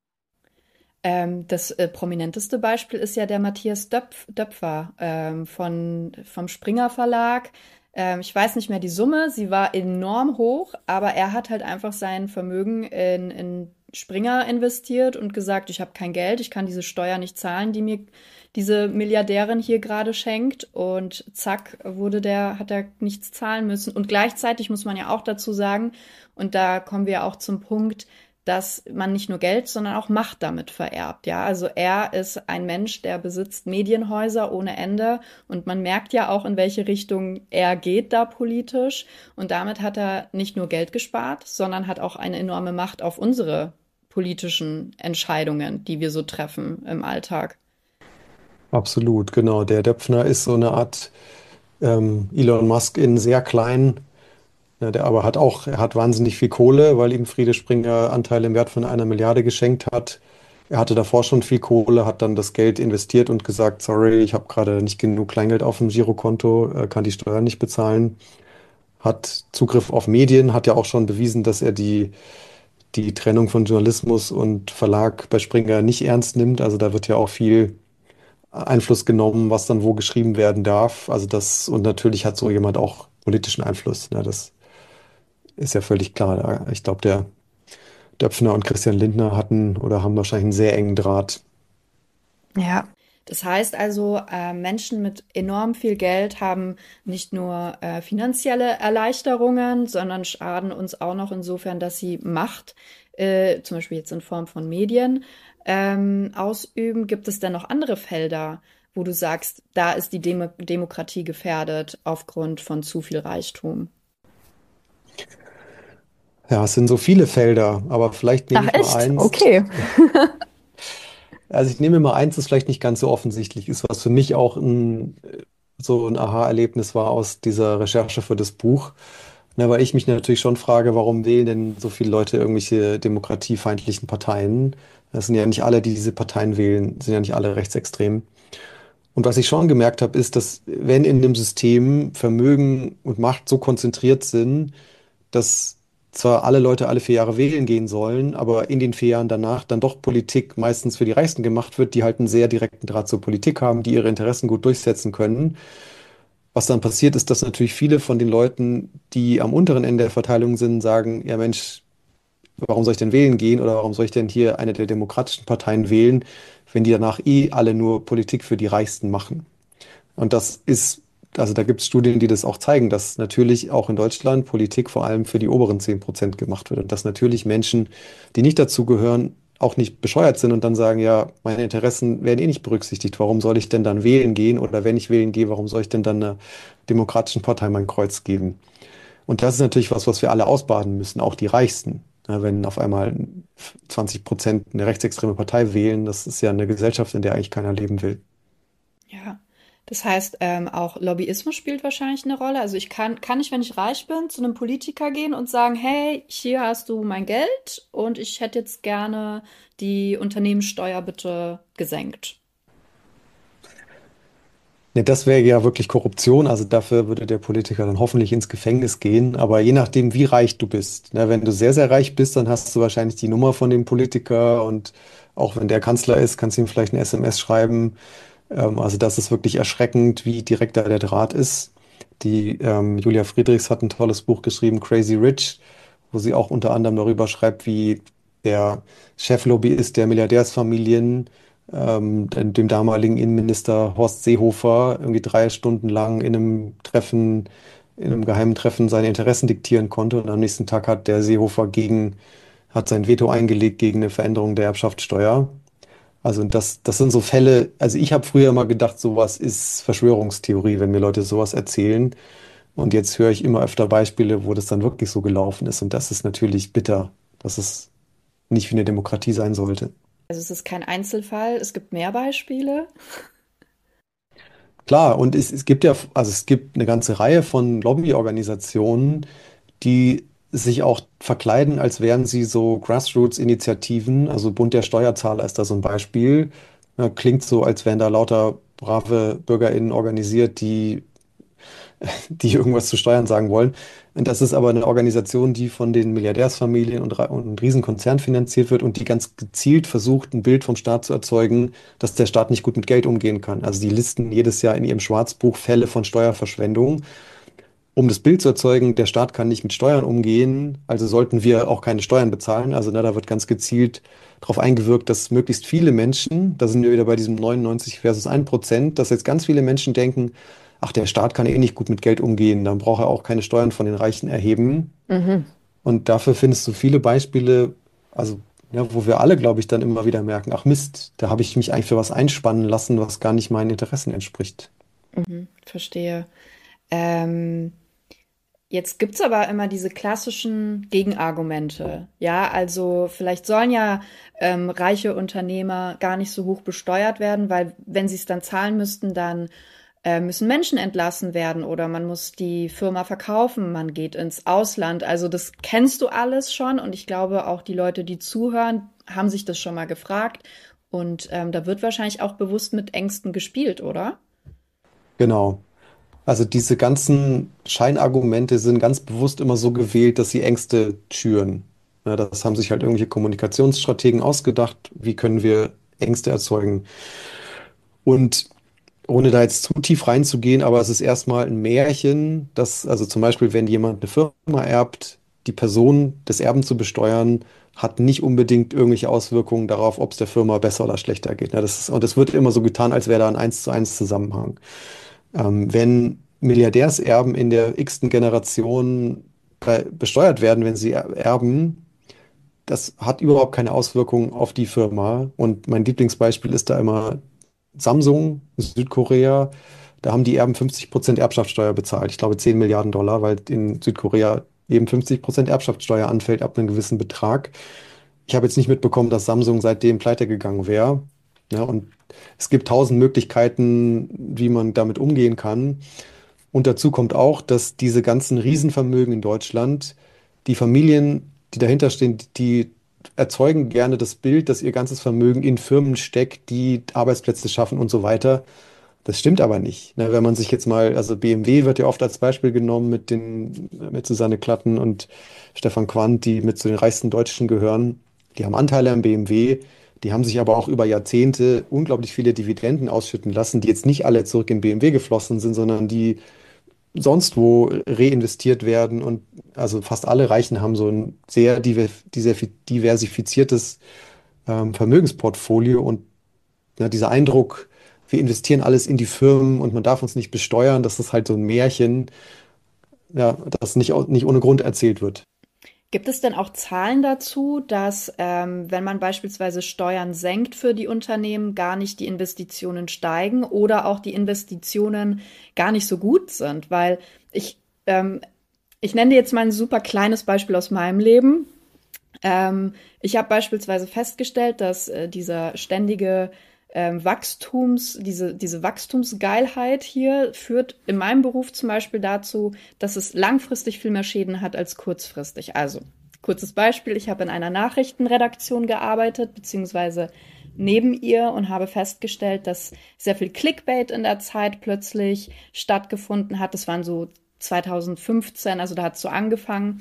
Das prominenteste Beispiel ist ja der Matthias Döpfer vom Springer Verlag. Ich weiß nicht mehr die Summe, sie war enorm hoch, aber er hat halt einfach sein Vermögen in Springer investiert und gesagt, ich habe kein Geld, ich kann diese Steuer nicht zahlen, die mir diese Milliardärin hier gerade schenkt. Und zack, hat er nichts zahlen müssen. Und gleichzeitig muss man ja auch dazu sagen, und da kommen wir auch zum Punkt, dass man nicht nur Geld, sondern auch Macht damit vererbt. Ja, also er ist ein Mensch, der besitzt Medienhäuser ohne Ende und man merkt ja auch, in welche Richtung er geht da politisch. Und damit hat er nicht nur Geld gespart, sondern hat auch eine enorme Macht auf unsere politischen Entscheidungen, die wir so treffen im Alltag. Absolut, genau. Der Döpfner ist so eine Art Elon Musk in sehr klein. Ja, der aber er hat wahnsinnig viel Kohle, weil ihm Friede Springer Anteile im Wert von 1 Milliarde geschenkt hat. Er hatte davor schon viel Kohle, hat dann das Geld investiert und gesagt, sorry, ich habe gerade nicht genug Kleingeld auf dem Girokonto, kann die Steuern nicht bezahlen. Hat Zugriff auf Medien, hat ja auch schon bewiesen, dass er die Trennung von Journalismus und Verlag bei Springer nicht ernst nimmt. Also da wird ja auch viel Einfluss genommen, was dann wo geschrieben werden darf. Und natürlich hat so jemand auch politischen Einfluss. Ne? Das ist ja völlig klar. Ich glaube, der Döpfner und Christian Lindner hatten oder haben wahrscheinlich einen sehr engen Draht. Ja. Das heißt also, Menschen mit enorm viel Geld haben nicht nur finanzielle Erleichterungen, sondern schaden uns auch noch insofern, dass sie Macht, zum Beispiel jetzt in Form von Medien, ausüben. Gibt es denn noch andere Felder, wo du sagst, da ist die Demokratie gefährdet aufgrund von zu viel Reichtum? Ja, es sind so viele Felder, aber vielleicht nehme Ach ich mal echt? eins. Okay. Also ich nehme mal eins, das vielleicht nicht ganz so offensichtlich ist, was für mich auch so ein Aha-Erlebnis war aus dieser Recherche für das Buch. Na, weil ich mich natürlich schon frage, warum wählen denn so viele Leute irgendwelche demokratiefeindlichen Parteien? Das sind ja nicht alle, die diese Parteien wählen, sind ja nicht alle rechtsextrem. Und was ich schon gemerkt habe, ist, dass wenn in dem System Vermögen und Macht so konzentriert sind, dass zwar alle Leute alle 4 Jahre wählen gehen sollen, aber in den 4 Jahren danach dann doch Politik meistens für die Reichsten gemacht wird, die halt einen sehr direkten Draht zur Politik haben, die ihre Interessen gut durchsetzen können. Was dann passiert, ist, dass natürlich viele von den Leuten, die am unteren Ende der Verteilung sind, sagen, ja Mensch, warum soll ich denn wählen gehen oder warum soll ich denn hier eine der demokratischen Parteien wählen, wenn die danach alle nur Politik für die Reichsten machen? Und also da gibt es Studien, die das auch zeigen, dass natürlich auch in Deutschland Politik vor allem für die oberen 10% gemacht wird und dass natürlich Menschen, die nicht dazugehören, auch nicht bescheuert sind und dann sagen, ja, meine Interessen werden eh nicht berücksichtigt. Warum soll ich denn dann wählen gehen? Oder wenn ich wählen gehe, warum soll ich denn dann einer demokratischen Partei mein Kreuz geben? Und das ist natürlich was, was wir alle ausbaden müssen, auch die Reichsten. Ja, wenn auf einmal 20% eine rechtsextreme Partei wählen, das ist ja eine Gesellschaft, in der eigentlich keiner leben will. Ja. Das heißt, auch Lobbyismus spielt wahrscheinlich eine Rolle. Also kann ich, wenn ich reich bin, zu einem Politiker gehen und sagen, hey, hier hast du mein Geld und ich hätte jetzt gerne die Unternehmenssteuer bitte gesenkt. Ja, das wäre ja wirklich Korruption, also dafür würde der Politiker dann hoffentlich ins Gefängnis gehen, aber je nachdem, wie reich du bist. Ne, wenn du sehr, sehr reich bist, dann hast du wahrscheinlich die Nummer von dem Politiker und auch wenn der Kanzler ist, kannst du ihm vielleicht eine SMS schreiben. Also das ist wirklich erschreckend, wie direkt da der Draht ist. Die Julia Friedrichs hat ein tolles Buch geschrieben, Crazy Rich, wo sie auch unter anderem darüber schreibt, wie der Cheflobbyist der Milliardärsfamilien, dem damaligen Innenminister Horst Seehofer, irgendwie 3 Stunden lang in einem geheimen Treffen seine Interessen diktieren konnte. Und am nächsten Tag hat der Seehofer hat sein Veto eingelegt gegen eine Veränderung der Erbschaftssteuer. Also das sind so Fälle, also ich habe früher immer gedacht, sowas ist Verschwörungstheorie, wenn mir Leute sowas erzählen. Und jetzt höre ich immer öfter Beispiele, wo das dann wirklich so gelaufen ist. Und das ist natürlich bitter, dass es nicht wie eine Demokratie sein sollte. Also es ist kein Einzelfall, es gibt mehr Beispiele. Klar, und es gibt ja, also es gibt eine ganze Reihe von Lobbyorganisationen, die sich auch verkleiden, als wären sie so Grassroots-Initiativen. Also Bund der Steuerzahler ist da so ein Beispiel. Ja, klingt so, als wären da lauter brave BürgerInnen organisiert, die irgendwas zu Steuern sagen wollen. Und das ist aber eine Organisation, die von den Milliardärsfamilien und Riesenkonzernen finanziert wird und die ganz gezielt versucht, ein Bild vom Staat zu erzeugen, dass der Staat nicht gut mit Geld umgehen kann. Also die listen jedes Jahr in ihrem Schwarzbuch Fälle von Steuerverschwendung, um das Bild zu erzeugen, der Staat kann nicht mit Steuern umgehen, also sollten wir auch keine Steuern bezahlen. Also da wird ganz gezielt darauf eingewirkt, dass möglichst viele Menschen, da sind wir wieder bei diesem 99 versus 1%, dass jetzt ganz viele Menschen denken, ach, der Staat kann eh nicht gut mit Geld umgehen, dann braucht er auch keine Steuern von den Reichen erheben. Mhm. Und dafür findest du viele Beispiele, also ja, wo wir alle, glaube ich, dann immer wieder merken, ach Mist, da habe ich mich eigentlich für was einspannen lassen, was gar nicht meinen Interessen entspricht. Mhm, verstehe. Ähm, Jetzt gibt's aber immer diese klassischen Gegenargumente. Ja, also vielleicht sollen ja reiche Unternehmer gar nicht so hoch besteuert werden, weil wenn sie es dann zahlen müssten, dann müssen Menschen entlassen werden oder man muss die Firma verkaufen, man geht ins Ausland. Also das kennst du alles schon und ich glaube auch die Leute, die zuhören, haben sich das schon mal gefragt und da wird wahrscheinlich auch bewusst mit Ängsten gespielt, oder? Genau. Also diese ganzen Scheinargumente sind ganz bewusst immer so gewählt, dass sie Ängste schüren. Ja, das haben sich halt irgendwelche Kommunikationsstrategen ausgedacht. Wie können wir Ängste erzeugen? Und ohne da jetzt zu tief reinzugehen, aber es ist erstmal ein Märchen, dass, also zum Beispiel, wenn jemand eine Firma erbt, die Person des Erben zu besteuern, hat nicht unbedingt irgendwelche Auswirkungen darauf, ob es der Firma besser oder schlechter geht. Ja, und das wird immer so getan, als wäre da ein 1:1 Zusammenhang. Wenn Milliardärserben in der x-ten Generation besteuert werden, wenn sie erben, das hat überhaupt keine Auswirkungen auf die Firma. Und mein Lieblingsbeispiel ist da immer Samsung, Südkorea. Da haben die Erben 50% Erbschaftssteuer bezahlt. Ich glaube 10 Milliarden Dollar, weil in Südkorea eben 50% Erbschaftssteuer anfällt ab einem gewissen Betrag. Ich habe jetzt nicht mitbekommen, dass Samsung seitdem pleite gegangen wäre. Ja, und es gibt 1000 Möglichkeiten, wie man damit umgehen kann. Und dazu kommt auch, dass diese ganzen Riesenvermögen in Deutschland, die Familien, die dahinter stehen, die erzeugen gerne das Bild, dass ihr ganzes Vermögen in Firmen steckt, die Arbeitsplätze schaffen und so weiter. Das stimmt aber nicht. Ne, wenn man sich jetzt mal, also BMW wird ja oft als Beispiel genommen mit Susanne Klatten und Stefan Quandt, die mit zu den reichsten Deutschen gehören. Die haben Anteile am BMW, die haben sich aber auch über Jahrzehnte unglaublich viele Dividenden ausschütten lassen, die jetzt nicht alle zurück in BMW geflossen sind, sondern die sonst wo reinvestiert werden. Und also fast alle Reichen haben so ein sehr diversifiziertes Vermögensportfolio. Und ja, dieser Eindruck, wir investieren alles in die Firmen und man darf uns nicht besteuern, das ist halt so ein Märchen, ja, das nicht ohne Grund erzählt wird. Gibt es denn auch Zahlen dazu, dass wenn man beispielsweise Steuern senkt für die Unternehmen, gar nicht die Investitionen steigen oder auch die Investitionen gar nicht so gut sind? Weil ich, ähm, ich nenne dir jetzt mal ein super kleines Beispiel aus meinem Leben. Ich habe beispielsweise festgestellt, dass dieser ständige diese Wachstumsgeilheit hier führt in meinem Beruf zum Beispiel dazu, dass es langfristig viel mehr Schäden hat als kurzfristig. Also, kurzes Beispiel, ich habe in einer Nachrichtenredaktion gearbeitet, beziehungsweise neben ihr und habe festgestellt, dass sehr viel Clickbait in der Zeit plötzlich stattgefunden hat. Das waren so 2015, also da hat es so angefangen.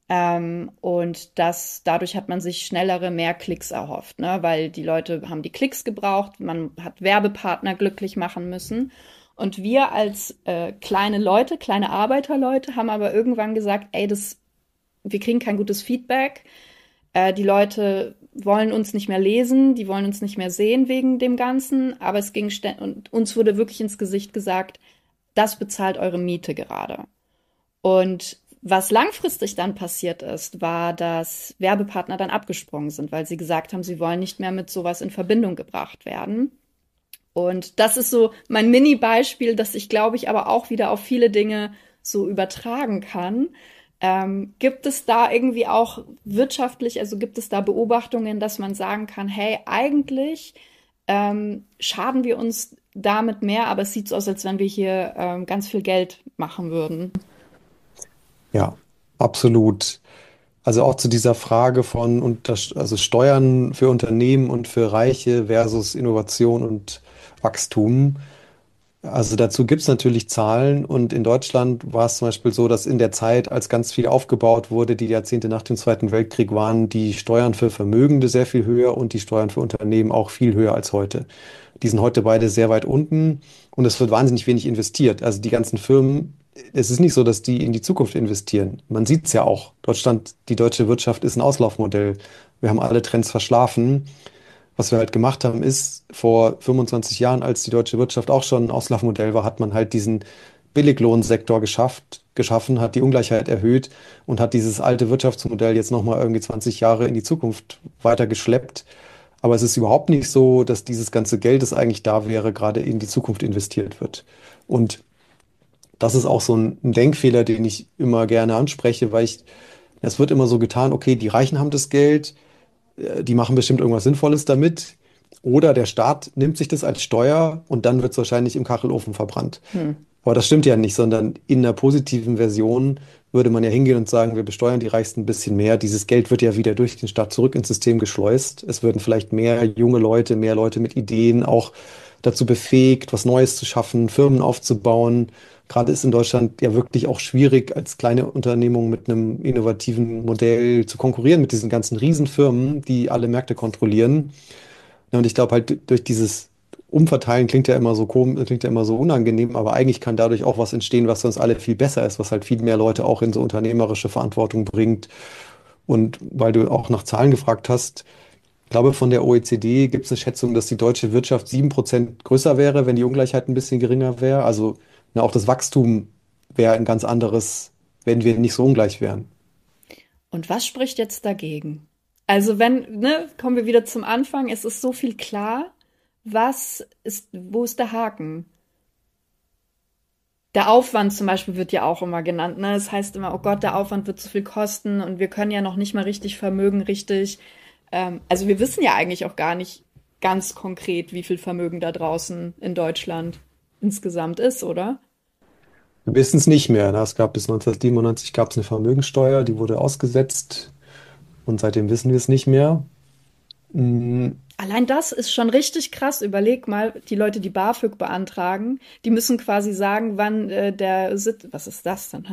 Und dadurch hat man sich mehr Klicks erhofft, ne? Weil die Leute haben die Klicks gebraucht, man hat Werbepartner glücklich machen müssen. Und wir als kleine Leute, kleine Arbeiterleute, haben aber irgendwann gesagt, ey, wir kriegen kein gutes Feedback. Die Leute wollen uns nicht mehr lesen, die wollen uns nicht mehr sehen wegen dem Ganzen. Aber und uns wurde wirklich ins Gesicht gesagt, das bezahlt eure Miete gerade. Und was langfristig dann passiert ist, war, dass Werbepartner dann abgesprungen sind, weil sie gesagt haben, sie wollen nicht mehr mit sowas in Verbindung gebracht werden. Und das ist so mein Mini-Beispiel, das ich, glaube ich, aber auch wieder auf viele Dinge so übertragen kann. Gibt es da irgendwie auch wirtschaftlich, also gibt es da Beobachtungen, dass man sagen kann, hey, eigentlich schaden wir uns damit mehr, aber es sieht so aus, als wenn wir hier ganz viel Geld machen würden. Ja, absolut. Also auch zu dieser Frage von also Steuern für Unternehmen und für Reiche versus Innovation und Wachstum. Also dazu gibt es natürlich Zahlen und in Deutschland war es zum Beispiel so, dass in der Zeit, als ganz viel aufgebaut wurde, die Jahrzehnte nach dem Zweiten Weltkrieg, waren die Steuern für Vermögende sehr viel höher und die Steuern für Unternehmen auch viel höher als heute. Die sind heute beide sehr weit unten und es wird wahnsinnig wenig investiert. Also die ganzen Firmen, es ist nicht so, dass die in die Zukunft investieren. Man sieht es ja auch. Die deutsche Wirtschaft ist ein Auslaufmodell. Wir haben alle Trends verschlafen. Was wir halt gemacht haben, ist, vor 25 Jahren, als die deutsche Wirtschaft auch schon ein Auslaufmodell war, hat man halt diesen Billiglohnsektor geschaffen, hat die Ungleichheit erhöht und hat dieses alte Wirtschaftsmodell jetzt nochmal irgendwie 20 Jahre in die Zukunft weitergeschleppt. Aber es ist überhaupt nicht so, dass dieses ganze Geld, das eigentlich da wäre, gerade in die Zukunft investiert wird. Und das ist auch so ein Denkfehler, den ich immer gerne anspreche, es wird immer so getan, okay, die Reichen haben das Geld, die machen bestimmt irgendwas Sinnvolles damit. Oder der Staat nimmt sich das als Steuer und dann wird es wahrscheinlich im Kachelofen verbrannt. Hm. Aber das stimmt ja nicht, sondern in einer positiven Version würde man ja hingehen und sagen, wir besteuern die Reichsten ein bisschen mehr. Dieses Geld wird ja wieder durch den Staat zurück ins System geschleust. Es würden vielleicht mehr junge Leute, mehr Leute mit Ideen auch dazu befähigt, was Neues zu schaffen, Firmen aufzubauen. Gerade ist in Deutschland ja wirklich auch schwierig, als kleine Unternehmung mit einem innovativen Modell zu konkurrieren mit diesen ganzen Riesenfirmen, die alle Märkte kontrollieren. Ja, und ich glaube halt durch dieses Umverteilen klingt ja immer so komisch, klingt ja immer so unangenehm, aber eigentlich kann dadurch auch was entstehen, was für uns alle viel besser ist, was halt viel mehr Leute auch in so unternehmerische Verantwortung bringt. Und weil du auch nach Zahlen gefragt hast, ich glaube, von der OECD gibt es eine Schätzung, dass die deutsche Wirtschaft 7% größer wäre, wenn die Ungleichheit ein bisschen geringer wäre. Also auch das Wachstum wäre ein ganz anderes, wenn wir nicht so ungleich wären. Und was spricht jetzt dagegen? Also ne, kommen wir wieder zum Anfang, es ist so viel klar, wo ist der Haken? Der Aufwand zum Beispiel wird ja auch immer genannt, ne? Das heißt immer, oh Gott, der Aufwand wird zu viel kosten und wir können ja noch nicht mal richtig Vermögen also wir wissen ja eigentlich auch gar nicht ganz konkret, wie viel Vermögen da draußen in Deutschland insgesamt ist, oder? Wir wissen es nicht mehr. Ne? Es gab bis 1997 gab es eine Vermögensteuer, die wurde ausgesetzt und seitdem wissen wir es nicht mehr. Mm, Allein das ist schon richtig krass. Überleg mal, die Leute, die BAföG beantragen, die müssen quasi sagen, wann was ist das denn?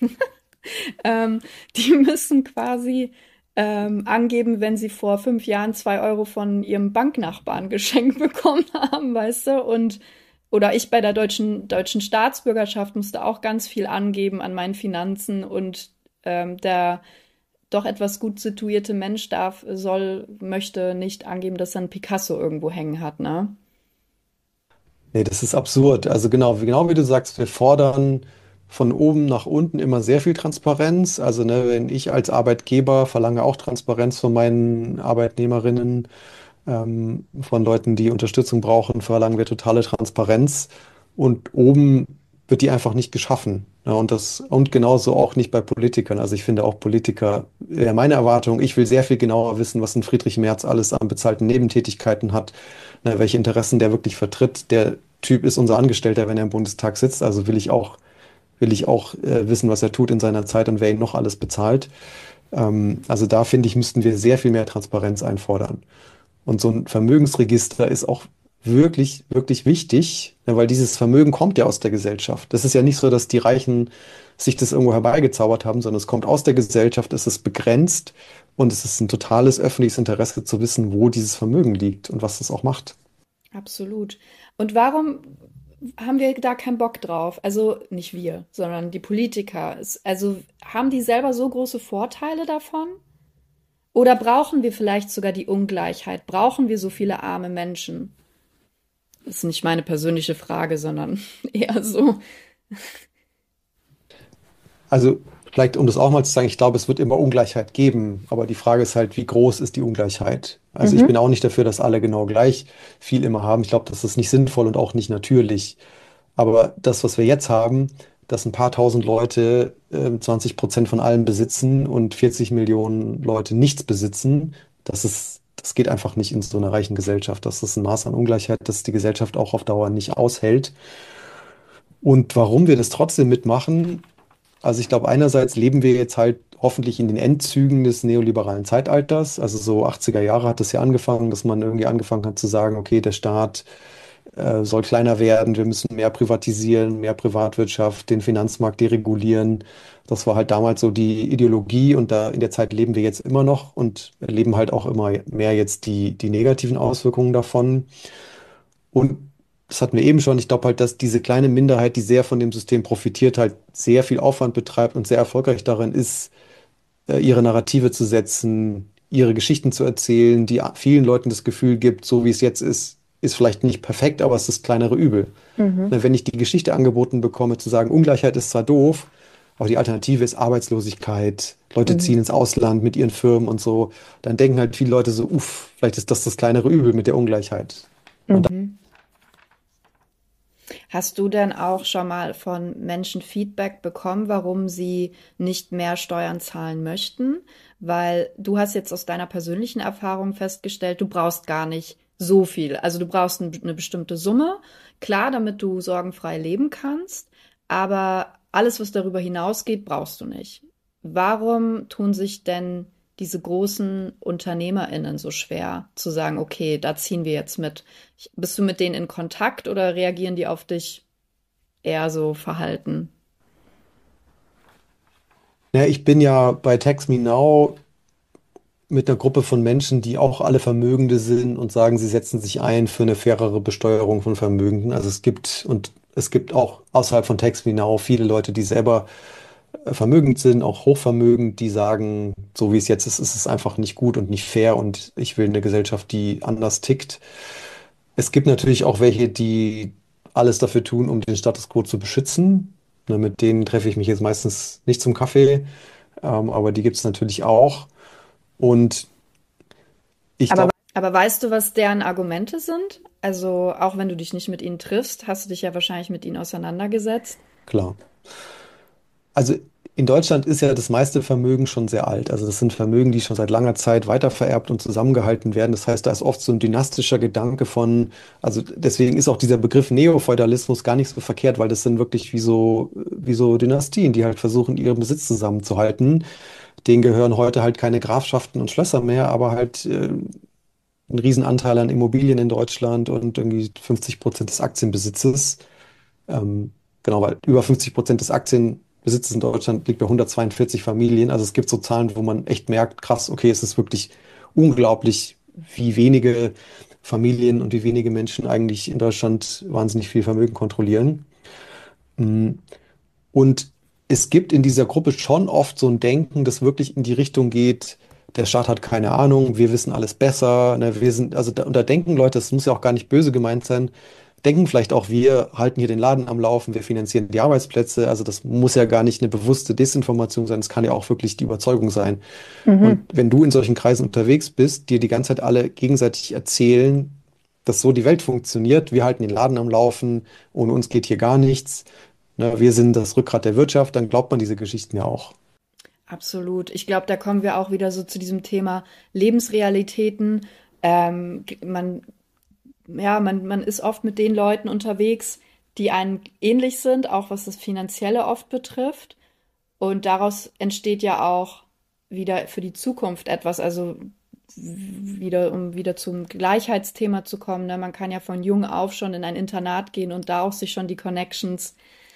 Die müssen quasi angeben, wenn sie vor 5 Jahren 2 Euro von ihrem Banknachbarn geschenkt bekommen haben, weißt du? Oder ich bei der deutschen Staatsbürgerschaft musste auch ganz viel angeben an meinen Finanzen und der doch etwas gut situierte Mensch möchte nicht angeben, dass er ein Picasso irgendwo hängen hat, ne? Nee, das ist absurd. Also genau wie du sagst, wir fordern von oben nach unten immer sehr viel Transparenz. Also ne, wenn ich als Arbeitgeber verlange auch Transparenz von meinen Arbeitnehmerinnen, von Leuten, die Unterstützung brauchen, verlangen wir totale Transparenz. Und oben wird die einfach nicht geschaffen. Ja, und genauso auch nicht bei Politikern. Also ich finde auch Politiker, meine Erwartung, ich will sehr viel genauer wissen, was ein Friedrich Merz alles an bezahlten Nebentätigkeiten hat, welche Interessen der wirklich vertritt. Der Typ ist unser Angestellter, wenn er im Bundestag sitzt. Also will ich auch wissen, was er tut in seiner Zeit und wer ihn noch alles bezahlt. Also da finde ich, müssten wir sehr viel mehr Transparenz einfordern. Und so ein Vermögensregister ist auch wirklich, wirklich wichtig, ne, weil dieses Vermögen kommt ja aus der Gesellschaft. Das ist ja nicht so, dass die Reichen sich das irgendwo herbeigezaubert haben, sondern es kommt aus der Gesellschaft, es ist begrenzt und es ist ein totales öffentliches Interesse zu wissen, wo dieses Vermögen liegt und was es auch macht. Absolut. Und warum haben wir da keinen Bock drauf? Also nicht wir, sondern die Politiker. Also haben die selber so große Vorteile davon? Oder brauchen wir vielleicht sogar die Ungleichheit? Brauchen wir so viele arme Menschen? Das ist nicht meine persönliche Frage, sondern eher so. Also vielleicht, um das auch mal zu sagen, ich glaube, es wird immer Ungleichheit geben, aber die Frage ist halt, wie groß ist die Ungleichheit? Also ich bin Mhm. auch nicht dafür, dass alle genau gleich viel immer haben. Ich glaube, das ist nicht sinnvoll und auch nicht natürlich. Aber das, was wir jetzt haben, dass ein paar tausend Leute 20% von allem besitzen und 40 Millionen Leute nichts besitzen, das geht einfach nicht in so einer reichen Gesellschaft. Das ist ein Maß an Ungleichheit, das die Gesellschaft auch auf Dauer nicht aushält. Und warum wir das trotzdem mitmachen, also ich glaube, einerseits leben wir jetzt halt hoffentlich in den Endzügen des neoliberalen Zeitalters. Also so 80er Jahre hat es ja angefangen, dass man irgendwie angefangen hat zu sagen, okay, der Staat soll kleiner werden, wir müssen mehr privatisieren, mehr Privatwirtschaft, den Finanzmarkt deregulieren. Das war halt damals so die Ideologie und da in der Zeit leben wir jetzt immer noch und erleben halt auch immer mehr jetzt die negativen Auswirkungen davon. Und das hatten wir eben schon, ich glaube halt, dass diese kleine Minderheit, die sehr von dem System profitiert, halt sehr viel Aufwand betreibt und sehr erfolgreich darin ist, ihre Narrative zu setzen, ihre Geschichten zu erzählen, die vielen Leuten das Gefühl gibt, so wie es jetzt ist vielleicht nicht perfekt, aber es ist das kleinere Übel. Mhm. Ne, wenn ich die Geschichte angeboten bekomme, zu sagen, Ungleichheit ist zwar doof, aber die Alternative ist Arbeitslosigkeit, Leute ziehen Mhm. ins Ausland mit ihren Firmen und so, dann denken halt viele Leute so, uff, vielleicht ist das das kleinere Übel mit der Ungleichheit. Und Mhm. Hast du denn auch schon mal von Menschen Feedback bekommen, warum sie nicht mehr Steuern zahlen möchten? Weil du hast jetzt aus deiner persönlichen Erfahrung festgestellt, du brauchst gar nicht so viel. Also du brauchst eine bestimmte Summe, klar, damit du sorgenfrei leben kannst, aber alles, was darüber hinausgeht, brauchst du nicht. Warum tun sich denn diese großen UnternehmerInnen so schwer zu sagen, okay, da ziehen wir jetzt mit? Bist du mit denen in Kontakt oder reagieren die auf dich eher so verhalten? ja, ich bin ja bei Tax Me Now mit einer Gruppe von Menschen, die auch alle Vermögende sind und sagen, sie setzen sich ein für eine fairere Besteuerung von Vermögenden. Also es gibt auch außerhalb von Tax Me Now viele Leute, die selber vermögend sind, auch hochvermögend, die sagen, so wie es jetzt ist, ist es einfach nicht gut und nicht fair und ich will eine Gesellschaft, die anders tickt. Es gibt natürlich auch welche, die alles dafür tun, um den Status quo zu beschützen. Ne, mit denen treffe ich mich jetzt meistens nicht zum Kaffee, aber die gibt es natürlich auch. Und ich glaube, Aber weißt du, was deren Argumente sind? Also auch wenn du dich nicht mit ihnen triffst, hast du dich ja wahrscheinlich mit ihnen auseinandergesetzt. klar. Also in Deutschland ist ja das meiste Vermögen schon sehr alt. Also das sind Vermögen, die schon seit langer Zeit weitervererbt und zusammengehalten werden. Das heißt, da ist oft so ein dynastischer Gedanke von, also deswegen ist auch dieser Begriff Neofeudalismus gar nicht so verkehrt, weil das sind wirklich wie so Dynastien, die halt versuchen, ihren Besitz zusammenzuhalten. Denen gehören heute halt keine Grafschaften und Schlösser mehr, aber halt ein Riesenanteil an Immobilien in Deutschland und irgendwie 50% des Aktienbesitzes. Ähm, genau, weil über 50% des Aktienbesitzes in Deutschland liegt bei 142 Familien. Also es gibt so Zahlen, wo man echt merkt, krass, okay, es ist wirklich unglaublich, wie wenige Familien und wie wenige Menschen eigentlich in Deutschland wahnsinnig viel Vermögen kontrollieren. Mm, Und es gibt in dieser Gruppe schon oft so ein Denken, das wirklich in die Richtung geht, der Staat hat keine Ahnung, wir wissen alles besser, ne, wir sind, also und da denken Leute, das muss ja auch gar nicht böse gemeint sein, denken vielleicht auch, wir halten hier den Laden am Laufen, wir finanzieren die Arbeitsplätze, also das muss ja gar nicht eine bewusste Desinformation sein, das kann ja auch wirklich die Überzeugung sein. Und Mhm. wenn du in solchen Kreisen unterwegs bist, dir die ganze Zeit alle gegenseitig erzählen, dass so die Welt funktioniert, wir halten den Laden am Laufen, ohne uns geht hier gar nichts, ne, wir sind das Rückgrat der Wirtschaft, dann glaubt man diese Geschichten ja auch. Absolut. Ich glaube, da kommen wir auch wieder so zu diesem Thema Lebensrealitäten. Man, ja, man ist oft mit den Leuten unterwegs, die einem ähnlich sind, auch was das Finanzielle oft betrifft. Und daraus entsteht ja auch wieder für die Zukunft etwas, also wieder, um wieder zum Gleichheitsthema zu kommen. Ne? Man kann ja von jung auf schon in ein Internat gehen und da auch sich schon die Connections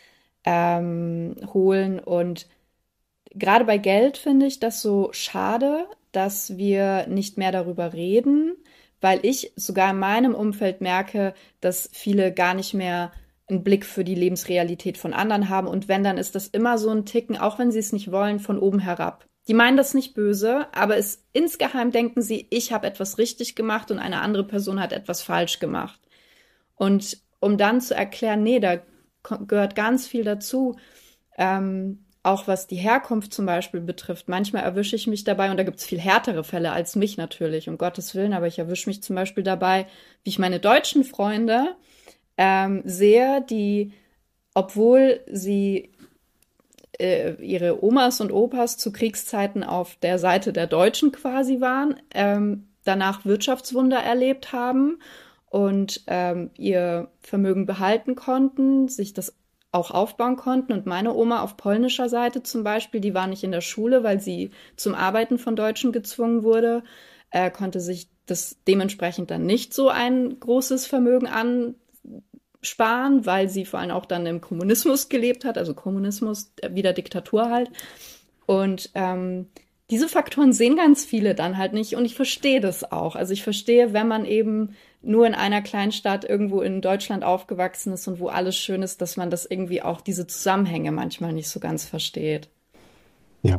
holen. Und gerade bei Geld finde ich das so schade, dass wir nicht mehr darüber reden, weil ich sogar in meinem Umfeld merke, dass viele gar nicht mehr einen Blick für die Lebensrealität von anderen haben. Und wenn, dann ist das immer so ein Ticken, auch wenn sie es nicht wollen, von oben herab. Die meinen das nicht böse, aber insgeheim denken sie, ich habe etwas richtig gemacht und eine andere Person hat etwas falsch gemacht. Und um dann zu erklären, nee, da gehört ganz viel dazu, auch was die Herkunft zum Beispiel betrifft. Manchmal erwische ich mich dabei, und da gibt es viel härtere Fälle als mich natürlich, um Gottes Willen, aber ich erwische mich zum Beispiel dabei, wie ich meine deutschen Freunde sehe, die, obwohl sie ihre Omas und Opas zu Kriegszeiten auf der Seite der Deutschen quasi waren, danach Wirtschaftswunder erlebt haben und ihr Vermögen behalten konnten, sich das auch aufbauen konnten. Und meine Oma auf polnischer Seite zum Beispiel, die war nicht in der Schule, weil sie zum Arbeiten von Deutschen gezwungen wurde, konnte sich das dementsprechend dann nicht so ein großes Vermögen ansparen, weil sie vor allem auch dann im Kommunismus gelebt hat, also Kommunismus, wieder Diktatur halt. Und diese Faktoren sehen ganz viele dann halt nicht, und ich verstehe das auch. Also ich verstehe, wenn man eben nur in einer Kleinstadt irgendwo in Deutschland aufgewachsen ist und wo alles schön ist, dass man das irgendwie auch diese Zusammenhänge manchmal nicht so ganz versteht. Ja,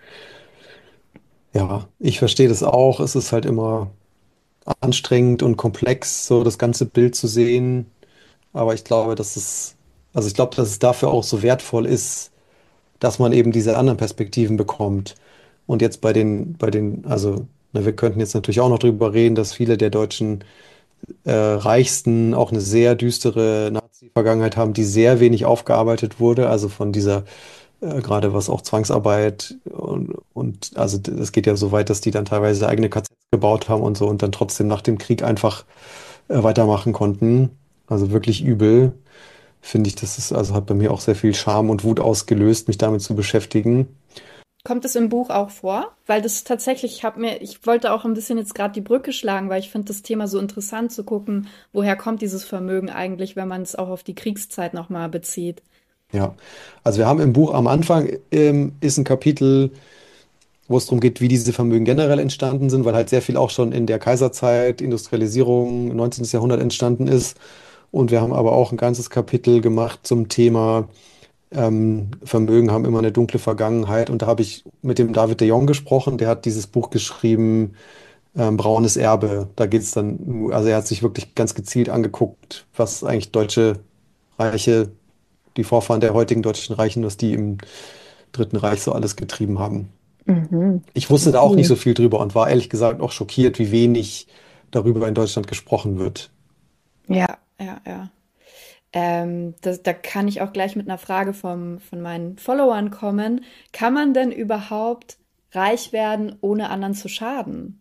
ja, ich verstehe das auch. Es ist halt immer anstrengend und komplex, so das ganze Bild zu sehen. Aber ich glaube, also ich glaube, dass es dafür auch so wertvoll ist, dass man eben diese anderen Perspektiven bekommt. Und jetzt also, wir könnten jetzt natürlich auch noch darüber reden, dass viele der deutschen Reichsten auch eine sehr düstere Nazi-Vergangenheit haben, die sehr wenig aufgearbeitet wurde. Also von dieser, gerade was auch Zwangsarbeit und also es geht ja so weit, dass die dann teilweise eigene KZs gebaut haben und so und dann trotzdem nach dem Krieg einfach weitermachen konnten. Also wirklich übel. Finde ich, das ist, also hat bei mir auch sehr viel Scham und Wut ausgelöst, mich damit zu beschäftigen. Kommt es im Buch auch vor? Weil das tatsächlich, ich wollte auch ein bisschen jetzt gerade die Brücke schlagen, weil ich finde das Thema so interessant zu gucken, woher kommt dieses Vermögen eigentlich, wenn man es auch auf die Kriegszeit nochmal bezieht. Ja, also wir haben im Buch am Anfang ist ein Kapitel, wo es darum geht, wie diese Vermögen generell entstanden sind, weil halt sehr viel auch schon in der Kaiserzeit, Industrialisierung, 19. Jahrhundert entstanden ist. Und wir haben aber auch ein ganzes Kapitel gemacht zum Thema Vermögen haben immer eine dunkle Vergangenheit. Und da habe ich mit dem David de Jong gesprochen, der hat dieses Buch geschrieben, Braunes Erbe. Da geht es dann, also er hat sich wirklich ganz gezielt angeguckt, was eigentlich deutsche Reiche, die Vorfahren der heutigen deutschen Reichen, was die im Dritten Reich so alles getrieben haben. Mhm. Ich wusste da auch nicht Cool. so viel drüber und war ehrlich gesagt auch schockiert, wie wenig darüber in Deutschland gesprochen wird. Ja, ja, ja. Da kann ich auch gleich mit einer Frage von meinen Followern kommen. Kann man denn überhaupt reich werden, ohne anderen zu schaden?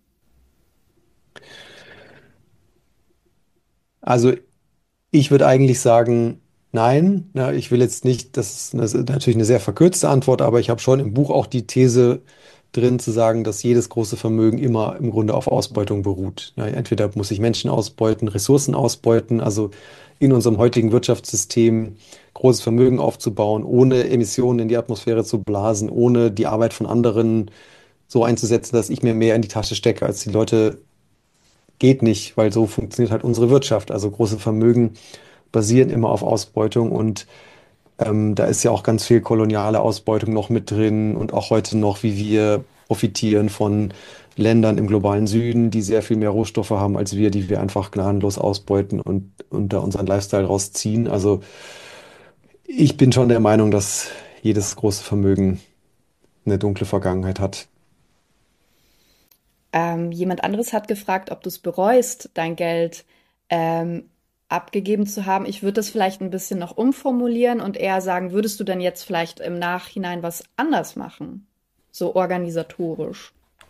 Also ich würde eigentlich sagen, nein. Ja, ich will jetzt nicht, das ist natürlich eine sehr verkürzte Antwort, aber ich habe schon im Buch auch die These drin zu sagen, dass jedes große Vermögen immer im Grunde auf Ausbeutung beruht. Ja, entweder muss ich Menschen ausbeuten, Ressourcen ausbeuten, also in unserem heutigen Wirtschaftssystem großes Vermögen aufzubauen, ohne Emissionen in die Atmosphäre zu blasen, ohne die Arbeit von anderen so einzusetzen, dass ich mir mehr in die Tasche stecke als die Leute, geht nicht, weil so funktioniert halt unsere Wirtschaft. Also große Vermögen basieren immer auf Ausbeutung und da ist ja auch ganz viel koloniale Ausbeutung noch mit drin und auch heute noch, wie wir profitieren von Ländern im globalen Süden, die sehr viel mehr Rohstoffe haben als wir, die wir einfach gnadenlos ausbeuten und da unseren Lifestyle rausziehen. Also ich bin schon der Meinung, dass jedes große Vermögen eine dunkle Vergangenheit hat. Jemand anderes hat gefragt, ob du es bereust, dein Geld ähm, abgegeben zu haben. Ich würde das vielleicht ein bisschen noch umformulieren und eher sagen, würdest du denn jetzt vielleicht im Nachhinein was anders machen? So organisatorisch.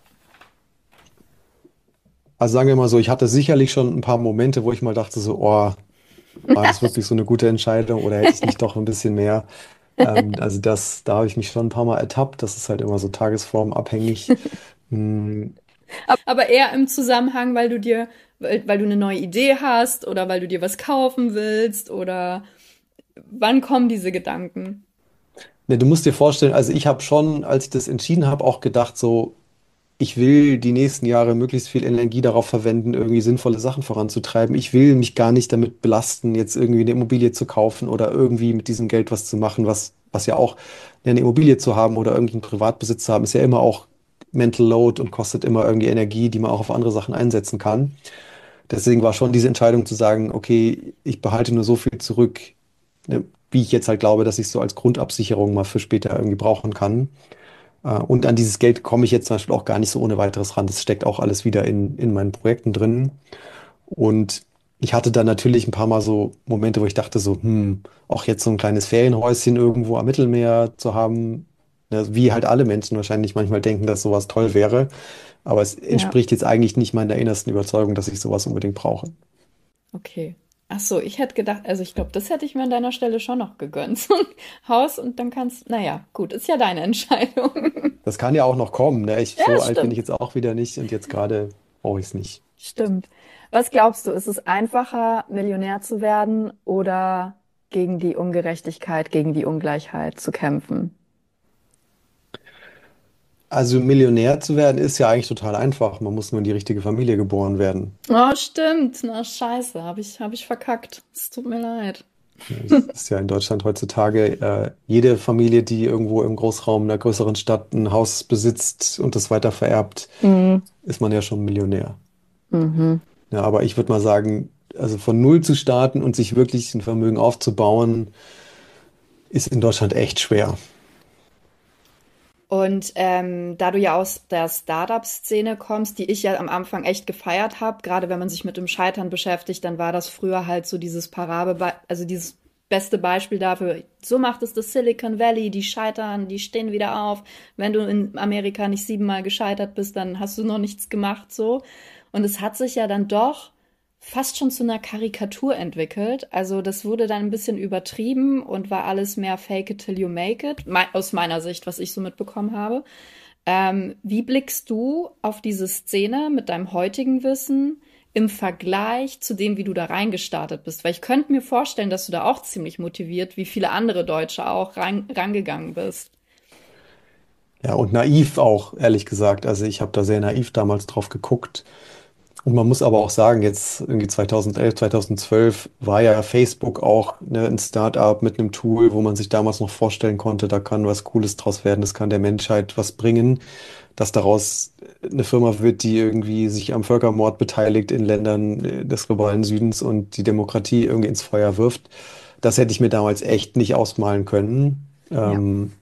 Also sagen wir mal so, ich hatte sicherlich schon ein paar Momente, wo ich mal dachte so, oh, war das wirklich so eine gute Entscheidung oder hätte ich nicht doch ein bisschen mehr? Also da habe ich mich schon ein paar Mal ertappt. Das ist halt immer so tagesformabhängig. Hm, Aber eher im Zusammenhang, weil du eine neue Idee hast oder weil du dir was kaufen willst oder wann kommen diese Gedanken? ne, du musst dir vorstellen, also ich habe schon, als ich das entschieden habe, auch gedacht so, ich will die nächsten Jahre möglichst viel Energie darauf verwenden, irgendwie sinnvolle Sachen voranzutreiben. Ich will mich gar nicht damit belasten, jetzt irgendwie eine Immobilie zu kaufen oder irgendwie mit diesem Geld was zu machen, was ja auch eine Immobilie zu haben oder irgendwie einen Privatbesitz zu haben, ist ja immer auch Mental Load und kostet immer irgendwie Energie, die man auch auf andere Sachen einsetzen kann. Deswegen war schon diese Entscheidung zu sagen, okay, ich behalte nur so viel zurück, ne, wie ich jetzt halt glaube, dass ich so als Grundabsicherung mal für später irgendwie brauchen kann. Und an dieses Geld komme ich jetzt zum Beispiel auch gar nicht so ohne weiteres ran. Das steckt auch alles wieder in meinen Projekten drin. Und ich hatte dann natürlich ein paar Mal so Momente, wo ich dachte so, auch jetzt so ein kleines Ferienhäuschen irgendwo am Mittelmeer zu haben, ne, wie halt alle Menschen wahrscheinlich manchmal denken, dass sowas toll wäre. Aber es Ja, entspricht jetzt eigentlich nicht meiner innersten Überzeugung, dass ich sowas unbedingt brauche. okay. Ach so, ich hätte gedacht, also ich glaube, das hätte ich mir an deiner Stelle schon noch gegönnt. So ein Haus und dann kannst, naja, gut, ist ja deine Entscheidung. Das kann ja auch noch kommen, ne? Ja, So alt bin ich stimmt. jetzt auch wieder nicht und jetzt gerade brauche ich es nicht. Stimmt. Was glaubst du, ist es einfacher, Millionär zu werden oder gegen die Ungerechtigkeit, gegen die Ungleichheit zu kämpfen? Also Millionär zu werden ist ja eigentlich total einfach. Man muss nur in die richtige Familie geboren werden. Oh, stimmt. Na, scheiße, hab ich verkackt. Es tut mir leid. Es ist ja in Deutschland heutzutage jede Familie, die irgendwo im Großraum einer größeren Stadt ein Haus besitzt und das weiter vererbt, Mhm. ist man ja schon Millionär. Mhm. Ja, aber ich würde mal sagen, also von Null zu starten und sich wirklich ein Vermögen aufzubauen, ist in Deutschland echt schwer. Und da du ja aus der Startup-Szene kommst, die ich ja am Anfang echt gefeiert habe, gerade wenn man sich mit dem Scheitern beschäftigt, dann war das früher halt so dieses also dieses beste Beispiel dafür. So macht es das Silicon Valley, die scheitern, die stehen wieder auf. Wenn du in Amerika nicht 7-mal gescheitert bist, dann hast du noch nichts gemacht so. Und es hat sich ja dann doch fast schon zu einer Karikatur entwickelt. Also das wurde dann ein bisschen übertrieben und war alles mehr Fake it till you make it, aus meiner Sicht, was ich so mitbekommen habe. Wie blickst du auf diese Szene mit deinem heutigen Wissen im Vergleich zu dem, wie du da reingestartet bist? Weil ich könnte mir vorstellen, dass du da auch ziemlich motiviert, wie viele andere Deutsche auch, rangegangen bist. Ja, und naiv auch, ehrlich gesagt. Also ich habe da sehr naiv damals drauf geguckt. Und man muss aber auch sagen, jetzt irgendwie 2011, 2012 war ja Facebook auch, ne, ein Start-up mit einem Tool, wo man sich damals noch vorstellen konnte, da kann was Cooles draus werden, das kann der Menschheit was bringen, dass daraus eine Firma wird, die irgendwie sich am Völkermord beteiligt in Ländern des globalen Südens und die Demokratie irgendwie ins Feuer wirft. Das hätte ich mir damals echt nicht ausmalen können. Ja.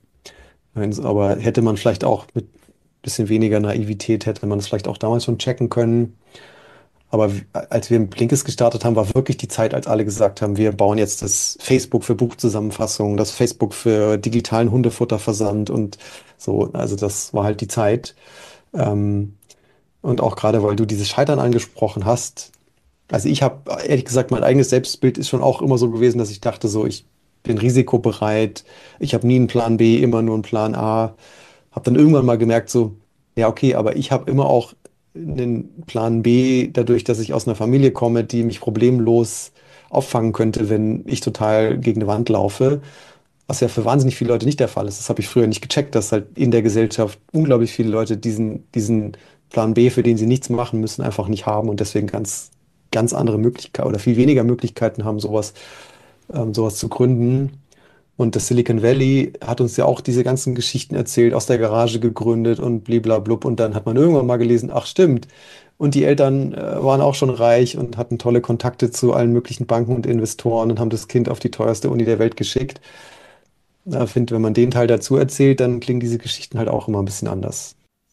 Aber hätte man vielleicht auch mit bisschen weniger Naivität, hätte man es vielleicht auch damals schon checken können. Aber als wir mit Blinkist gestartet haben, war wirklich die Zeit, als alle gesagt haben, wir bauen jetzt das Facebook für Buchzusammenfassungen, das Facebook für digitalen Hundefutterversand und so. Also das war halt die Zeit. Ähm, und auch gerade, weil du dieses Scheitern angesprochen hast. Also ich habe, ehrlich gesagt, mein eigenes Selbstbild ist schon auch immer so gewesen, dass ich dachte so, ich bin risikobereit. Ich habe nie einen Plan B, immer nur einen Plan A. Habe dann irgendwann mal gemerkt so, ja, okay, aber ich habe immer auch einen Plan B, dadurch, dass ich aus einer Familie komme, die mich problemlos auffangen könnte, wenn ich total gegen eine Wand laufe, was ja für wahnsinnig viele Leute nicht der Fall ist. Das habe ich früher nicht gecheckt, dass halt in der Gesellschaft unglaublich viele Leute diesen Plan B, für den sie nichts machen müssen, einfach nicht haben und deswegen ganz andere Möglichkeiten oder viel weniger Möglichkeiten haben, sowas zu gründen. Und das Silicon Valley hat uns ja auch diese ganzen Geschichten erzählt, aus der Garage gegründet und bliblablub. Und dann hat man irgendwann mal gelesen, ach stimmt. Und die Eltern waren auch schon reich und hatten tolle Kontakte zu allen möglichen Banken und Investoren und haben das Kind auf die teuerste Uni der Welt geschickt. Ich finde, wenn man den Teil dazu erzählt, dann klingen diese Geschichten halt auch immer ein bisschen anders.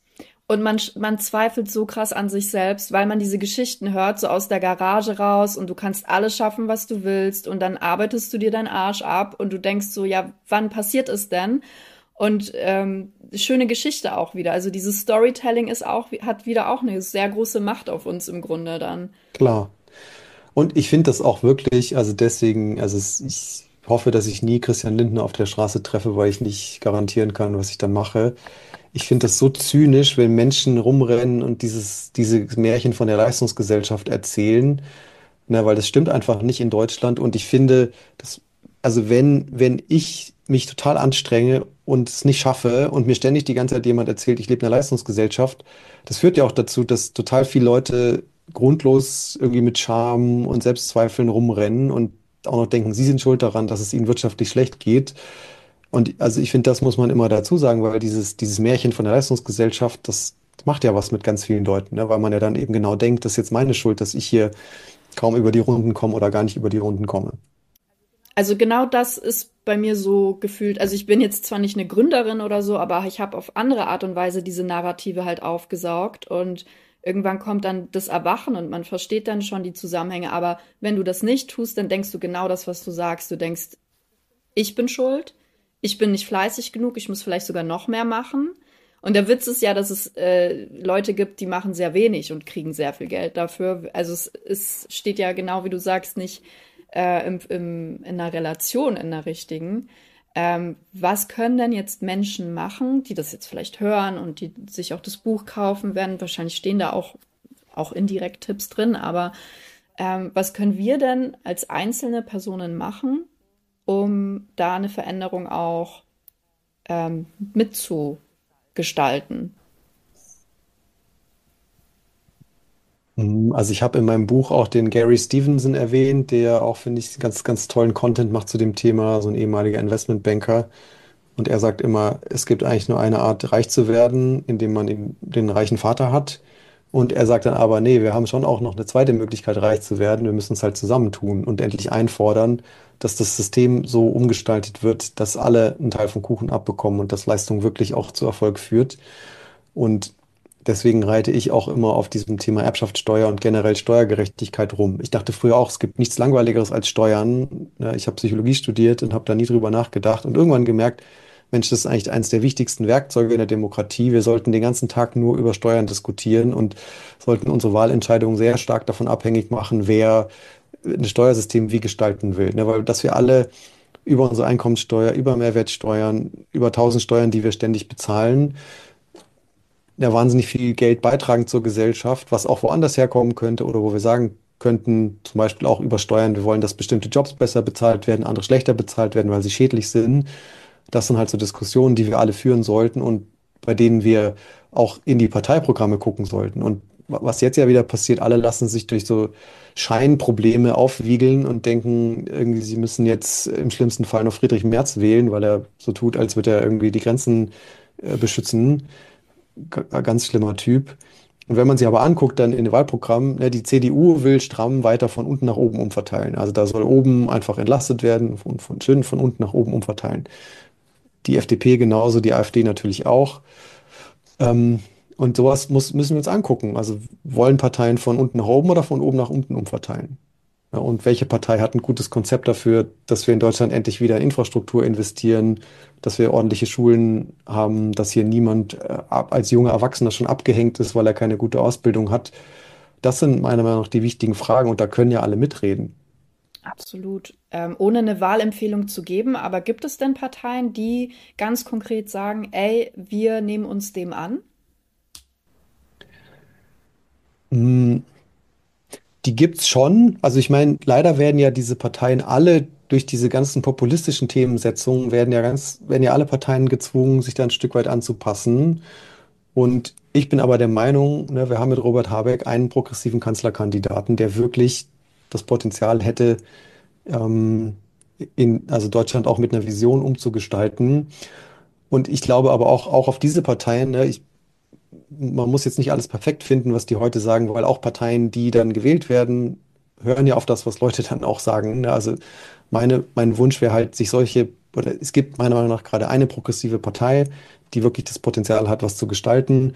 Und man zweifelt so krass an sich selbst, weil man diese Geschichten hört, so aus der Garage raus und du kannst alles schaffen, was du willst und dann arbeitest du dir deinen Arsch ab und du denkst so, ja, wann passiert es denn? Und schöne Geschichte auch wieder. Also dieses Storytelling hat wieder auch eine sehr große Macht auf uns im Grunde dann. Klar. Und ich finde das auch wirklich, also deswegen, ich hoffe, dass ich nie Christian Lindner auf der Straße treffe, weil ich nicht garantieren kann, was ich dann mache. Ich finde das so zynisch, wenn Menschen rumrennen und diese Märchen von der Leistungsgesellschaft erzählen, ne, weil das stimmt einfach nicht in Deutschland. Und ich finde, also wenn ich mich total anstrenge und es nicht schaffe und mir ständig die ganze Zeit jemand erzählt, ich lebe in einer Leistungsgesellschaft, das führt ja auch dazu, dass total viele Leute grundlos irgendwie mit Scham und Selbstzweifeln rumrennen und auch noch denken, sie sind schuld daran, dass es ihnen wirtschaftlich schlecht geht. Und also ich finde, das muss man immer dazu sagen, weil dieses Märchen von der Leistungsgesellschaft, das macht ja was mit ganz vielen Leuten, ne? Weil man ja dann eben genau denkt, das ist jetzt meine Schuld, dass ich hier kaum über die Runden komme oder gar nicht über die Runden komme. Also genau das ist bei mir so gefühlt. Also ich bin jetzt zwar nicht eine Gründerin oder so, aber ich habe auf andere Art und Weise diese Narrative halt aufgesaugt und irgendwann kommt dann das Erwachen und man versteht dann schon die Zusammenhänge. Aber wenn du das nicht tust, dann denkst du genau das, was du sagst. Du denkst, ich bin schuld, ich bin nicht fleißig genug, ich muss vielleicht sogar noch mehr machen. Und der Witz ist ja, dass es Leute gibt, die machen sehr wenig und kriegen sehr viel Geld dafür. Also es steht ja genau, wie du sagst, nicht in einer Relation, in einer richtigen. Was können denn jetzt Menschen machen, die das jetzt vielleicht hören und die sich auch das Buch kaufen werden? Wahrscheinlich stehen da auch indirekt Tipps drin, aber was können wir denn als einzelne Personen machen, um da eine Veränderung auch mitzugestalten? Also ich habe in meinem Buch auch den Gary Stevenson erwähnt, der auch, finde ich, ganz, ganz tollen Content macht zu dem Thema, so ein ehemaliger Investmentbanker. Und er sagt immer, es gibt eigentlich nur eine Art, reich zu werden, indem man eben den reichen Vater hat. Und er sagt dann aber, nee, wir haben schon auch noch eine zweite Möglichkeit, reich zu werden. Wir müssen es halt zusammentun und endlich einfordern, dass das System so umgestaltet wird, dass alle einen Teil vom Kuchen abbekommen und dass Leistung wirklich auch zu Erfolg führt. Und deswegen reite ich auch immer auf diesem Thema Erbschaftssteuer und generell Steuergerechtigkeit rum. Ich dachte früher auch, es gibt nichts Langweiligeres als Steuern. Ja, ich habe Psychologie studiert und habe da nie drüber nachgedacht und irgendwann gemerkt, Mensch, das ist eigentlich eines der wichtigsten Werkzeuge in der Demokratie. Wir sollten den ganzen Tag nur über Steuern diskutieren und sollten unsere Wahlentscheidungen sehr stark davon abhängig machen, wer ein Steuersystem wie gestalten will. Ne? Weil dass wir alle über unsere Einkommenssteuer, über Mehrwertsteuern, über tausend Steuern, die wir ständig bezahlen, ja wahnsinnig viel Geld beitragen zur Gesellschaft, was auch woanders herkommen könnte oder wo wir sagen könnten, zum Beispiel auch über Steuern, wir wollen, dass bestimmte Jobs besser bezahlt werden, andere schlechter bezahlt werden, weil sie schädlich sind. Das sind halt so Diskussionen, die wir alle führen sollten und bei denen wir auch in die Parteiprogramme gucken sollten. Und was jetzt ja wieder passiert, alle lassen sich durch so Scheinprobleme aufwiegeln und denken, irgendwie, sie müssen jetzt im schlimmsten Fall noch Friedrich Merz wählen, weil er so tut, als würde er irgendwie die Grenzen beschützen. Ganz schlimmer Typ. Und wenn man sich aber anguckt, dann in den Wahlprogrammen, ne, die CDU will stramm weiter von unten nach oben umverteilen. Also da soll oben einfach entlastet werden und schön von unten nach oben umverteilen. Die FDP genauso, die AfD natürlich auch. Ähm, und sowas müssen wir uns angucken. Also wollen Parteien von unten nach oben oder von oben nach unten umverteilen? Ja, und welche Partei hat ein gutes Konzept dafür, dass wir in Deutschland endlich wieder in Infrastruktur investieren, dass wir ordentliche Schulen haben, dass hier niemand als junger Erwachsener schon abgehängt ist, weil er keine gute Ausbildung hat? Das sind meiner Meinung nach die wichtigen Fragen und da können ja alle mitreden. Absolut. Ohne eine Wahlempfehlung zu geben, aber gibt es denn Parteien, die ganz konkret sagen, ey, wir nehmen uns dem an? Mm, Die gibt's schon. Also ich meine, leider werden ja diese Parteien alle durch diese ganzen populistischen Themensetzungen werden ja alle Parteien gezwungen, sich da ein Stück weit anzupassen. Und ich bin aber der Meinung, ne, wir haben mit Robert Habeck einen progressiven Kanzlerkandidaten, der wirklich das Potenzial hätte, ähm, also Deutschland auch mit einer Vision umzugestalten. Und ich glaube aber auch auf diese Parteien, ne, man muss jetzt nicht alles perfekt finden, was die heute sagen, weil auch Parteien, die dann gewählt werden, hören ja auf das, was Leute dann auch sagen. Ne? Also mein Wunsch wäre halt, oder es gibt meiner Meinung nach gerade eine progressive Partei, die wirklich das Potenzial hat, was zu gestalten.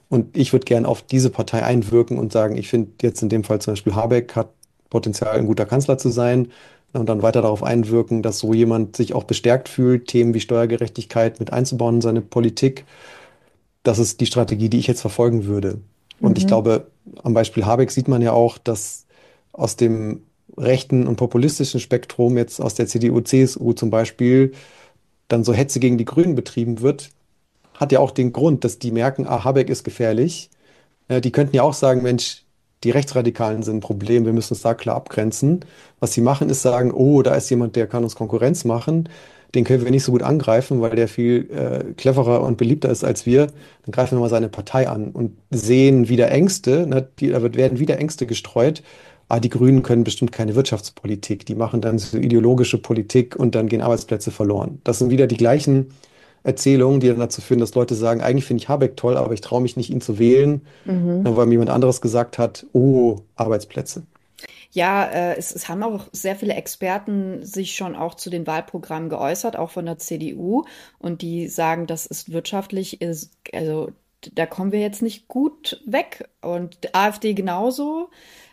Und ich würde gern auf diese Partei einwirken und sagen, ich finde jetzt in dem Fall zum Beispiel Habeck hat Potenzial, ein guter Kanzler zu sein und dann weiter darauf einwirken, dass so jemand sich auch bestärkt fühlt, Themen wie Steuergerechtigkeit mit einzubauen in seine Politik. Das ist die Strategie, die ich jetzt verfolgen würde. Und ich Mhm. glaube, am Beispiel Habeck sieht man ja auch, dass aus dem rechten und populistischen Spektrum, jetzt aus der CDU, CSU zum Beispiel, dann so Hetze gegen die Grünen betrieben wird, hat ja auch den Grund, dass die merken, ah, Habeck ist gefährlich. Die könnten ja auch sagen, Mensch, die Rechtsradikalen sind ein Problem, wir müssen uns da klar abgrenzen. Was sie machen, ist sagen, oh, da ist jemand, der kann uns Konkurrenz machen. Den können wir nicht so gut angreifen, weil der viel cleverer und beliebter ist als wir. Dann greifen wir mal seine Partei an und sehen wieder Ängste. Ne? Werden wieder Ängste gestreut. Ah, die Grünen können bestimmt keine Wirtschaftspolitik. Die machen dann so ideologische Politik und dann gehen Arbeitsplätze verloren. Das sind wieder die gleichen Erzählungen, die dann dazu führen, dass Leute sagen, eigentlich finde ich Habeck toll, aber ich traue mich nicht, ihn zu wählen, Mhm. weil mir jemand anderes gesagt hat, oh, Arbeitsplätze. Ja, es haben auch sehr viele Experten sich schon auch zu den Wahlprogrammen geäußert, auch von der CDU. Und die sagen, das ist wirtschaftlich, also da kommen wir jetzt nicht gut weg. Und die AfD genauso.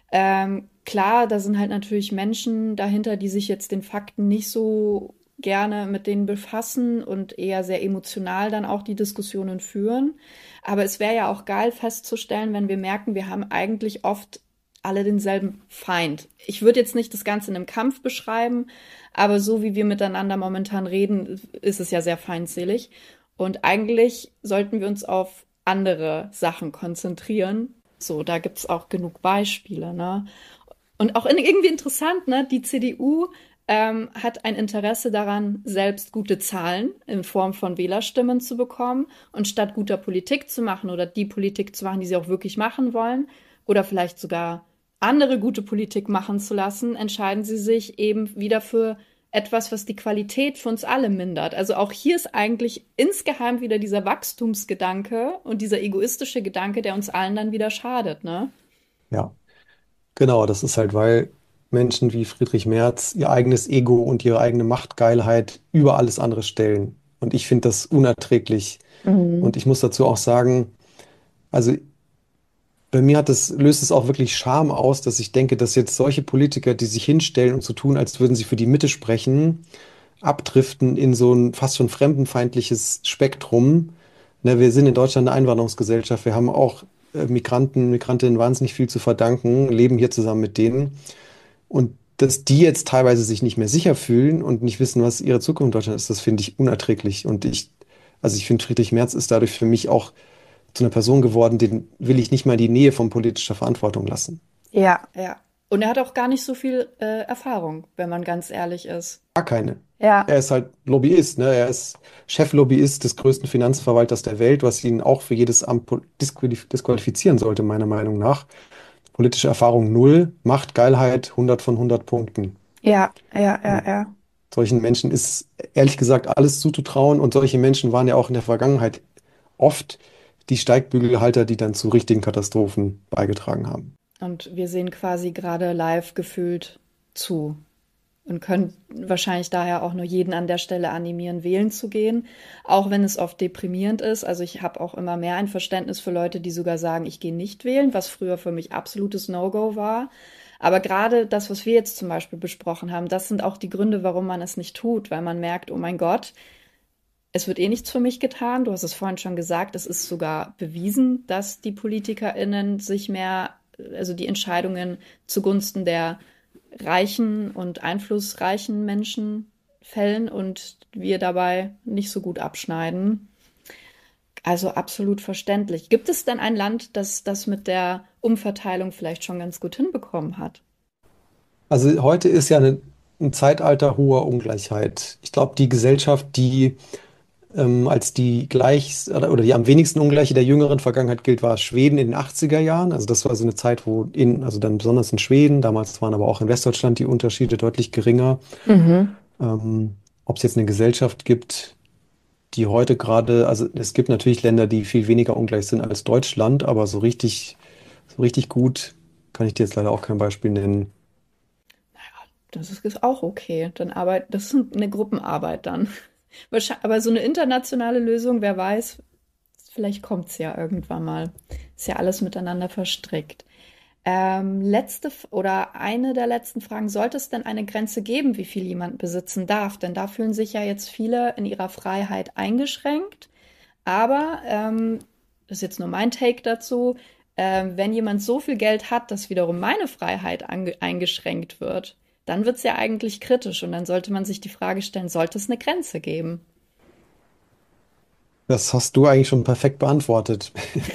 Klar, da sind halt natürlich Menschen dahinter, die sich jetzt den Fakten nicht so gerne mit denen befassen und eher sehr emotional dann auch die Diskussionen führen. Aber es wäre ja auch geil festzustellen, wenn wir merken, wir haben eigentlich oft alle denselben Feind. Ich würde jetzt nicht das Ganze in einem Kampf beschreiben, aber so wie wir miteinander momentan reden, ist es ja sehr feindselig. Und eigentlich sollten wir uns auf andere Sachen konzentrieren. So, da gibt's auch genug Beispiele, ne? Und auch irgendwie interessant, ne? Die CDU hat ein Interesse daran, selbst gute Zahlen in Form von Wählerstimmen zu bekommen und statt guter Politik zu machen oder die Politik zu machen, die sie auch wirklich machen wollen oder vielleicht sogar andere gute Politik machen zu lassen, entscheiden sie sich eben wieder für etwas, was die Qualität für uns alle mindert. Also auch hier ist eigentlich insgeheim wieder dieser Wachstumsgedanke und dieser egoistische Gedanke, der uns allen dann wieder schadet, ne? Ja, genau, das ist halt, weil Menschen wie Friedrich Merz ihr eigenes Ego und ihre eigene Machtgeilheit über alles andere stellen. Und ich finde das unerträglich. Und Mhm. ich muss dazu auch sagen, also bei mir löst es auch wirklich Scham aus, dass ich denke, dass jetzt solche Politiker, die sich hinstellen und so tun, als würden sie für die Mitte sprechen, abdriften in so ein fast schon fremdenfeindliches Spektrum. Ne, wir sind in Deutschland eine Einwanderungsgesellschaft. Wir haben auch Migranten, Migrantinnen wahnsinnig viel zu verdanken, leben hier zusammen mit denen. Und dass die jetzt teilweise sich nicht mehr sicher fühlen und nicht wissen, was ihre Zukunft in Deutschland ist, das finde ich unerträglich. Also ich finde, Friedrich Merz ist dadurch für mich auch zu einer Person geworden, den will ich nicht mal in die Nähe von politischer Verantwortung lassen. Ja, ja. Und er hat auch gar nicht so viel Erfahrung, wenn man ganz ehrlich ist. Gar keine. Ja, Er ist halt Lobbyist, ne? Er ist Cheflobbyist des größten Finanzverwalters der Welt, was ihn auch für jedes Amt disqualifizieren sollte, meiner Meinung nach. Politische Erfahrung null, Macht, Geilheit, 100 von 100 Punkten. ja, ja, ja, Und ja. solchen Menschen ist ehrlich gesagt alles zuzutrauen und solche Menschen waren ja auch in der Vergangenheit oft die Steigbügelhalter, die dann zu richtigen Katastrophen beigetragen haben. Und wir sehen quasi gerade live gefühlt zu und können wahrscheinlich daher auch nur jeden an der Stelle animieren, wählen zu gehen, auch wenn es oft deprimierend ist. Also ich habe auch immer mehr ein Verständnis für Leute, die sogar sagen, ich gehe nicht wählen, was früher für mich absolutes No-Go war. Aber gerade das, was wir jetzt zum Beispiel besprochen haben, das sind auch die Gründe, warum man es nicht tut, weil man merkt, oh mein Gott, es wird eh nichts für mich getan. Du hast es vorhin schon gesagt, es ist sogar bewiesen, dass die PolitikerInnen sich mehr, also die Entscheidungen zugunsten der reichen und einflussreichen Menschen fällen und wir dabei nicht so gut abschneiden. Also absolut verständlich. Gibt es denn ein Land, das das mit der Umverteilung vielleicht schon ganz gut hinbekommen hat? Also heute ist ja ein Zeitalter hoher Ungleichheit. Ich glaube, die Gesellschaft, die als die oder die am wenigsten ungleiche der jüngeren Vergangenheit gilt, war Schweden in den 80er Jahren. Also das war so eine Zeit, also dann besonders in Schweden, damals waren aber auch in Westdeutschland die Unterschiede deutlich geringer. Mhm. Ob es jetzt eine Gesellschaft gibt, die heute gerade, also es gibt natürlich Länder, die viel weniger ungleich sind als Deutschland, aber so richtig gut kann ich dir jetzt leider auch kein Beispiel nennen. Das ist auch okay. Das ist eine Gruppenarbeit dann. Aber so eine internationale Lösung, wer weiß, Vielleicht kommt's ja irgendwann mal. Ist ja alles miteinander verstrickt. Oder eine der letzten Fragen, sollte es denn eine Grenze geben, wie viel jemand besitzen darf? Denn da fühlen sich ja jetzt viele in ihrer Freiheit eingeschränkt. Aber, das ist jetzt nur mein Take dazu, wenn jemand so viel Geld hat, dass wiederum meine Freiheit eingeschränkt wird, dann wird's ja eigentlich kritisch und dann sollte man sich die Frage stellen, sollte es eine Grenze geben? Das hast du eigentlich schon perfekt beantwortet.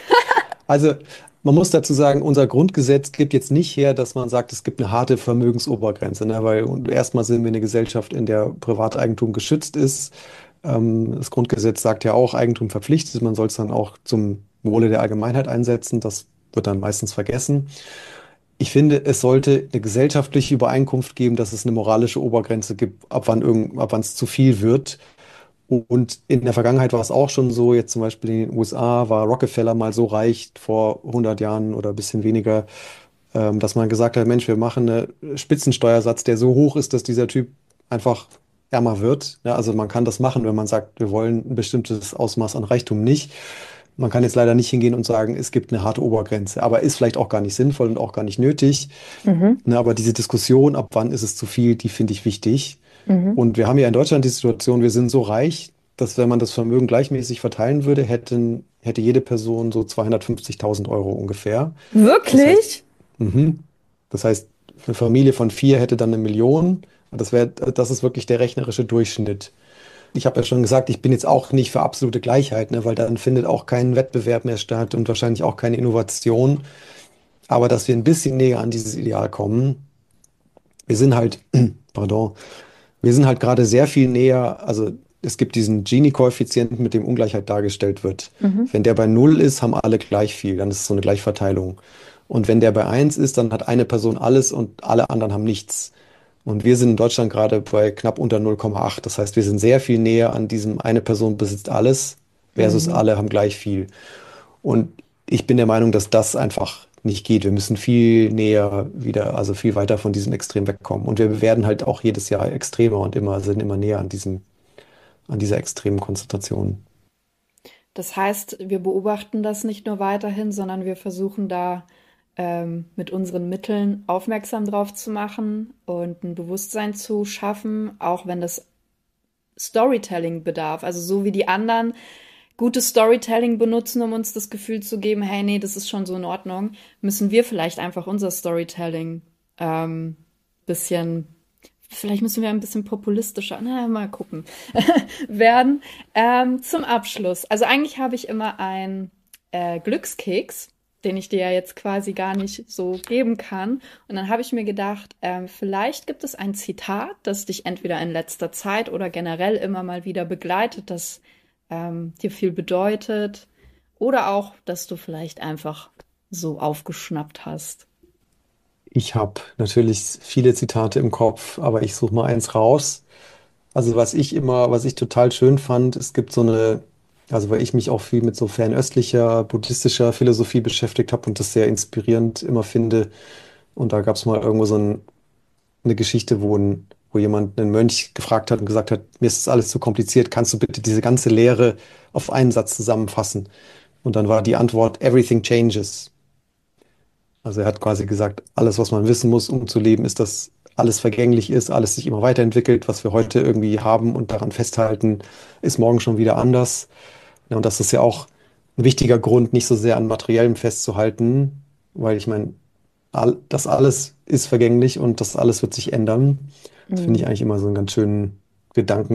Also, man muss dazu sagen, unser Grundgesetz gibt jetzt nicht her, dass man sagt, es gibt eine harte Vermögensobergrenze, ne? Weil erstmal sind wir eine Gesellschaft, in der Privateigentum geschützt ist. Das Grundgesetz sagt ja auch, Eigentum verpflichtet. Man soll es dann auch zum Wohle der Allgemeinheit einsetzen. Das wird dann meistens vergessen. Ich finde, es sollte eine gesellschaftliche Übereinkunft geben, dass es eine moralische Obergrenze gibt, ab wann es zu viel wird. Und in der Vergangenheit war es auch schon so, jetzt zum Beispiel in den USA war Rockefeller mal so reich vor 100 Jahren oder ein bisschen weniger, dass man gesagt hat, Mensch, wir machen einen Spitzensteuersatz, der so hoch ist, dass dieser Typ einfach ärmer wird. Ja, also man kann das machen, wenn man sagt, wir wollen ein bestimmtes Ausmaß an Reichtum nicht. Man kann jetzt leider nicht hingehen und sagen, es gibt eine harte Obergrenze, aber ist vielleicht auch gar nicht sinnvoll und auch gar nicht nötig. Mhm. Ne, aber diese Diskussion, ab wann ist es zu viel, die finde ich wichtig. Mhm. Und wir haben ja in Deutschland die Situation, wir sind so reich, dass wenn man das Vermögen gleichmäßig verteilen würde, hätte jede Person so 250.000 Euro ungefähr. Das heißt, Wirklich? mhm. Das heißt, eine Familie von vier hätte dann 1 Million. Das ist wirklich der rechnerische Durchschnitt. Ich habe ja schon gesagt, ich bin jetzt auch nicht für absolute Gleichheit, ne, weil dann findet auch kein Wettbewerb mehr statt und wahrscheinlich auch keine Innovation. Aber dass wir ein bisschen näher an dieses Ideal kommen, wir sind halt, pardon, wir sind halt gerade sehr viel näher, also es gibt diesen Gini-Koeffizienten, mit dem Ungleichheit dargestellt wird. Mhm. Wenn der bei 0 ist, haben alle gleich viel, dann ist es so eine Gleichverteilung. Und wenn der bei 1 ist, dann hat eine Person alles und alle anderen haben nichts. Und wir sind in Deutschland gerade bei knapp unter 0,8. Das heißt, wir sind sehr viel näher an diesem eine Person besitzt alles versus Mhm. alle haben gleich viel. Und ich bin der Meinung, dass das einfach nicht geht. Wir müssen viel näher wieder, also viel weiter von diesem Extrem wegkommen. Und wir werden halt auch jedes Jahr extremer und sind immer näher an dieser extremen Konzentration. Das heißt, wir beobachten das nicht nur weiterhin, sondern wir versuchen da mit unseren Mitteln aufmerksam drauf zu machen und ein Bewusstsein zu schaffen, auch wenn das Storytelling bedarf. Also so wie die anderen gutes Storytelling benutzen, um uns das Gefühl zu geben, hey, nee, das ist schon so in Ordnung, müssen wir vielleicht einfach unser Storytelling bisschen, vielleicht müssen wir ein bisschen populistischer, na, mal gucken, werden. Zum Abschluss. Also eigentlich habe ich immer einen Glückskeks, den ich dir ja jetzt quasi gar nicht so geben kann. Und dann habe ich mir gedacht, vielleicht gibt es ein Zitat, das dich entweder in letzter Zeit oder generell immer mal wieder begleitet, das dir viel bedeutet. Oder auch, dass du vielleicht einfach so aufgeschnappt hast. Ich habe natürlich viele Zitate im Kopf, aber ich suche mal eins raus. Also was ich total schön fand, es gibt so eine, also weil ich mich auch viel mit so fernöstlicher, buddhistischer Philosophie beschäftigt habe und das sehr inspirierend immer finde. Und da gab es mal irgendwo eine Geschichte, wo jemand einen Mönch gefragt hat und gesagt hat, mir ist das alles zu kompliziert, kannst du bitte diese ganze Lehre auf einen Satz zusammenfassen? Und dann war die Antwort, everything changes. Also er hat quasi gesagt, alles, was man wissen muss, um zu leben, ist, dass alles vergänglich ist, alles sich immer weiterentwickelt, was wir heute irgendwie haben und daran festhalten, ist morgen schon wieder anders. Ja, und das ist ja auch ein wichtiger Grund, nicht so sehr an Materiellem festzuhalten, weil ich meine, das alles ist vergänglich und das alles wird sich ändern. Das finde ich Mm. eigentlich immer so einen ganz schönen Gedanken,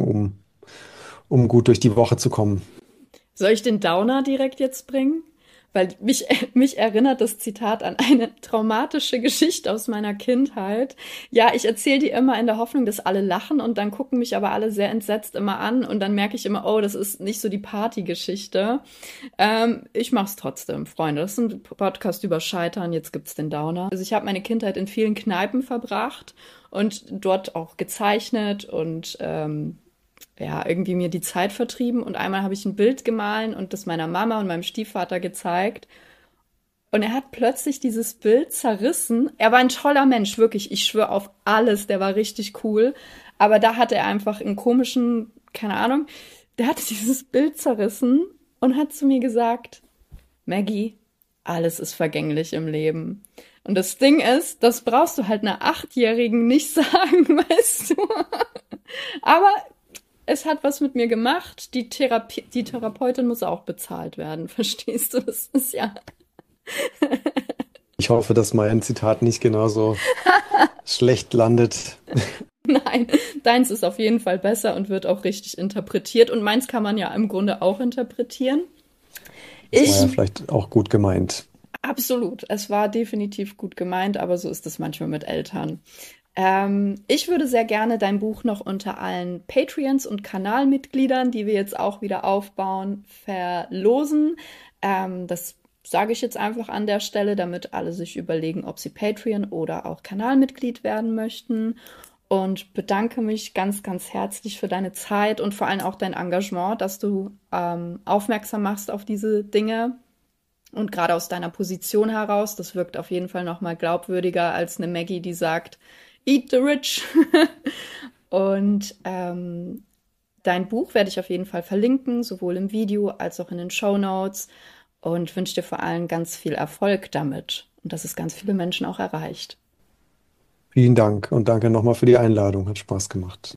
um gut durch die Woche zu kommen. Soll ich den Downer direkt jetzt bringen? Weil mich erinnert das Zitat an eine traumatische Geschichte aus meiner Kindheit. Ja, ich erzähle die immer in der Hoffnung, dass alle lachen und dann gucken mich aber alle sehr entsetzt immer an und dann merke ich immer, oh, das ist nicht so die Partygeschichte. Ich mach's trotzdem, Freunde. Das ist ein Podcast über Scheitern, jetzt gibt's den Downer. Also ich habe meine Kindheit in vielen Kneipen verbracht und dort auch gezeichnet und ja, irgendwie mir die Zeit vertrieben. Und einmal habe ich ein Bild gemahlen und das meiner Mama und meinem Stiefvater gezeigt. Und er hat plötzlich dieses Bild zerrissen. Er war ein toller Mensch, wirklich. Ich schwöre auf alles. Der war richtig cool. Aber da hatte er einfach einen komischen, keine Ahnung, der hatte dieses Bild zerrissen und hat zu mir gesagt, Maggie, alles ist vergänglich im Leben. Und das Ding ist, das brauchst du halt einer Achtjährigen nicht sagen, weißt du. Aber es hat was mit mir gemacht. Die Therapeutin muss auch bezahlt werden, verstehst du? Das ist ja. Ich hoffe, dass mein Zitat nicht genauso schlecht landet. Nein, deins ist auf jeden Fall besser und wird auch richtig interpretiert. Und meins kann man ja im Grunde auch interpretieren. Das war Ich ja vielleicht auch gut gemeint. Absolut. Es war definitiv gut gemeint, aber so ist es manchmal mit Eltern. Ich würde sehr gerne dein Buch noch unter allen Patreons und Kanalmitgliedern, die wir jetzt auch wieder aufbauen, verlosen. Das sage ich jetzt einfach an der Stelle, damit alle sich überlegen, ob sie Patreon oder auch Kanalmitglied werden möchten. Und bedanke mich ganz, ganz herzlich für deine Zeit und vor allem auch dein Engagement, dass du aufmerksam machst auf diese Dinge. Und gerade aus deiner Position heraus, das wirkt auf jeden Fall noch mal glaubwürdiger als eine Maggie, die sagt, Eat the rich. Und dein Buch werde ich auf jeden Fall verlinken, sowohl im Video als auch in den Shownotes. Und wünsche dir vor allem ganz viel Erfolg damit und dass es ganz viele Menschen auch erreicht. Vielen Dank und danke nochmal für die Einladung. Hat Spaß gemacht.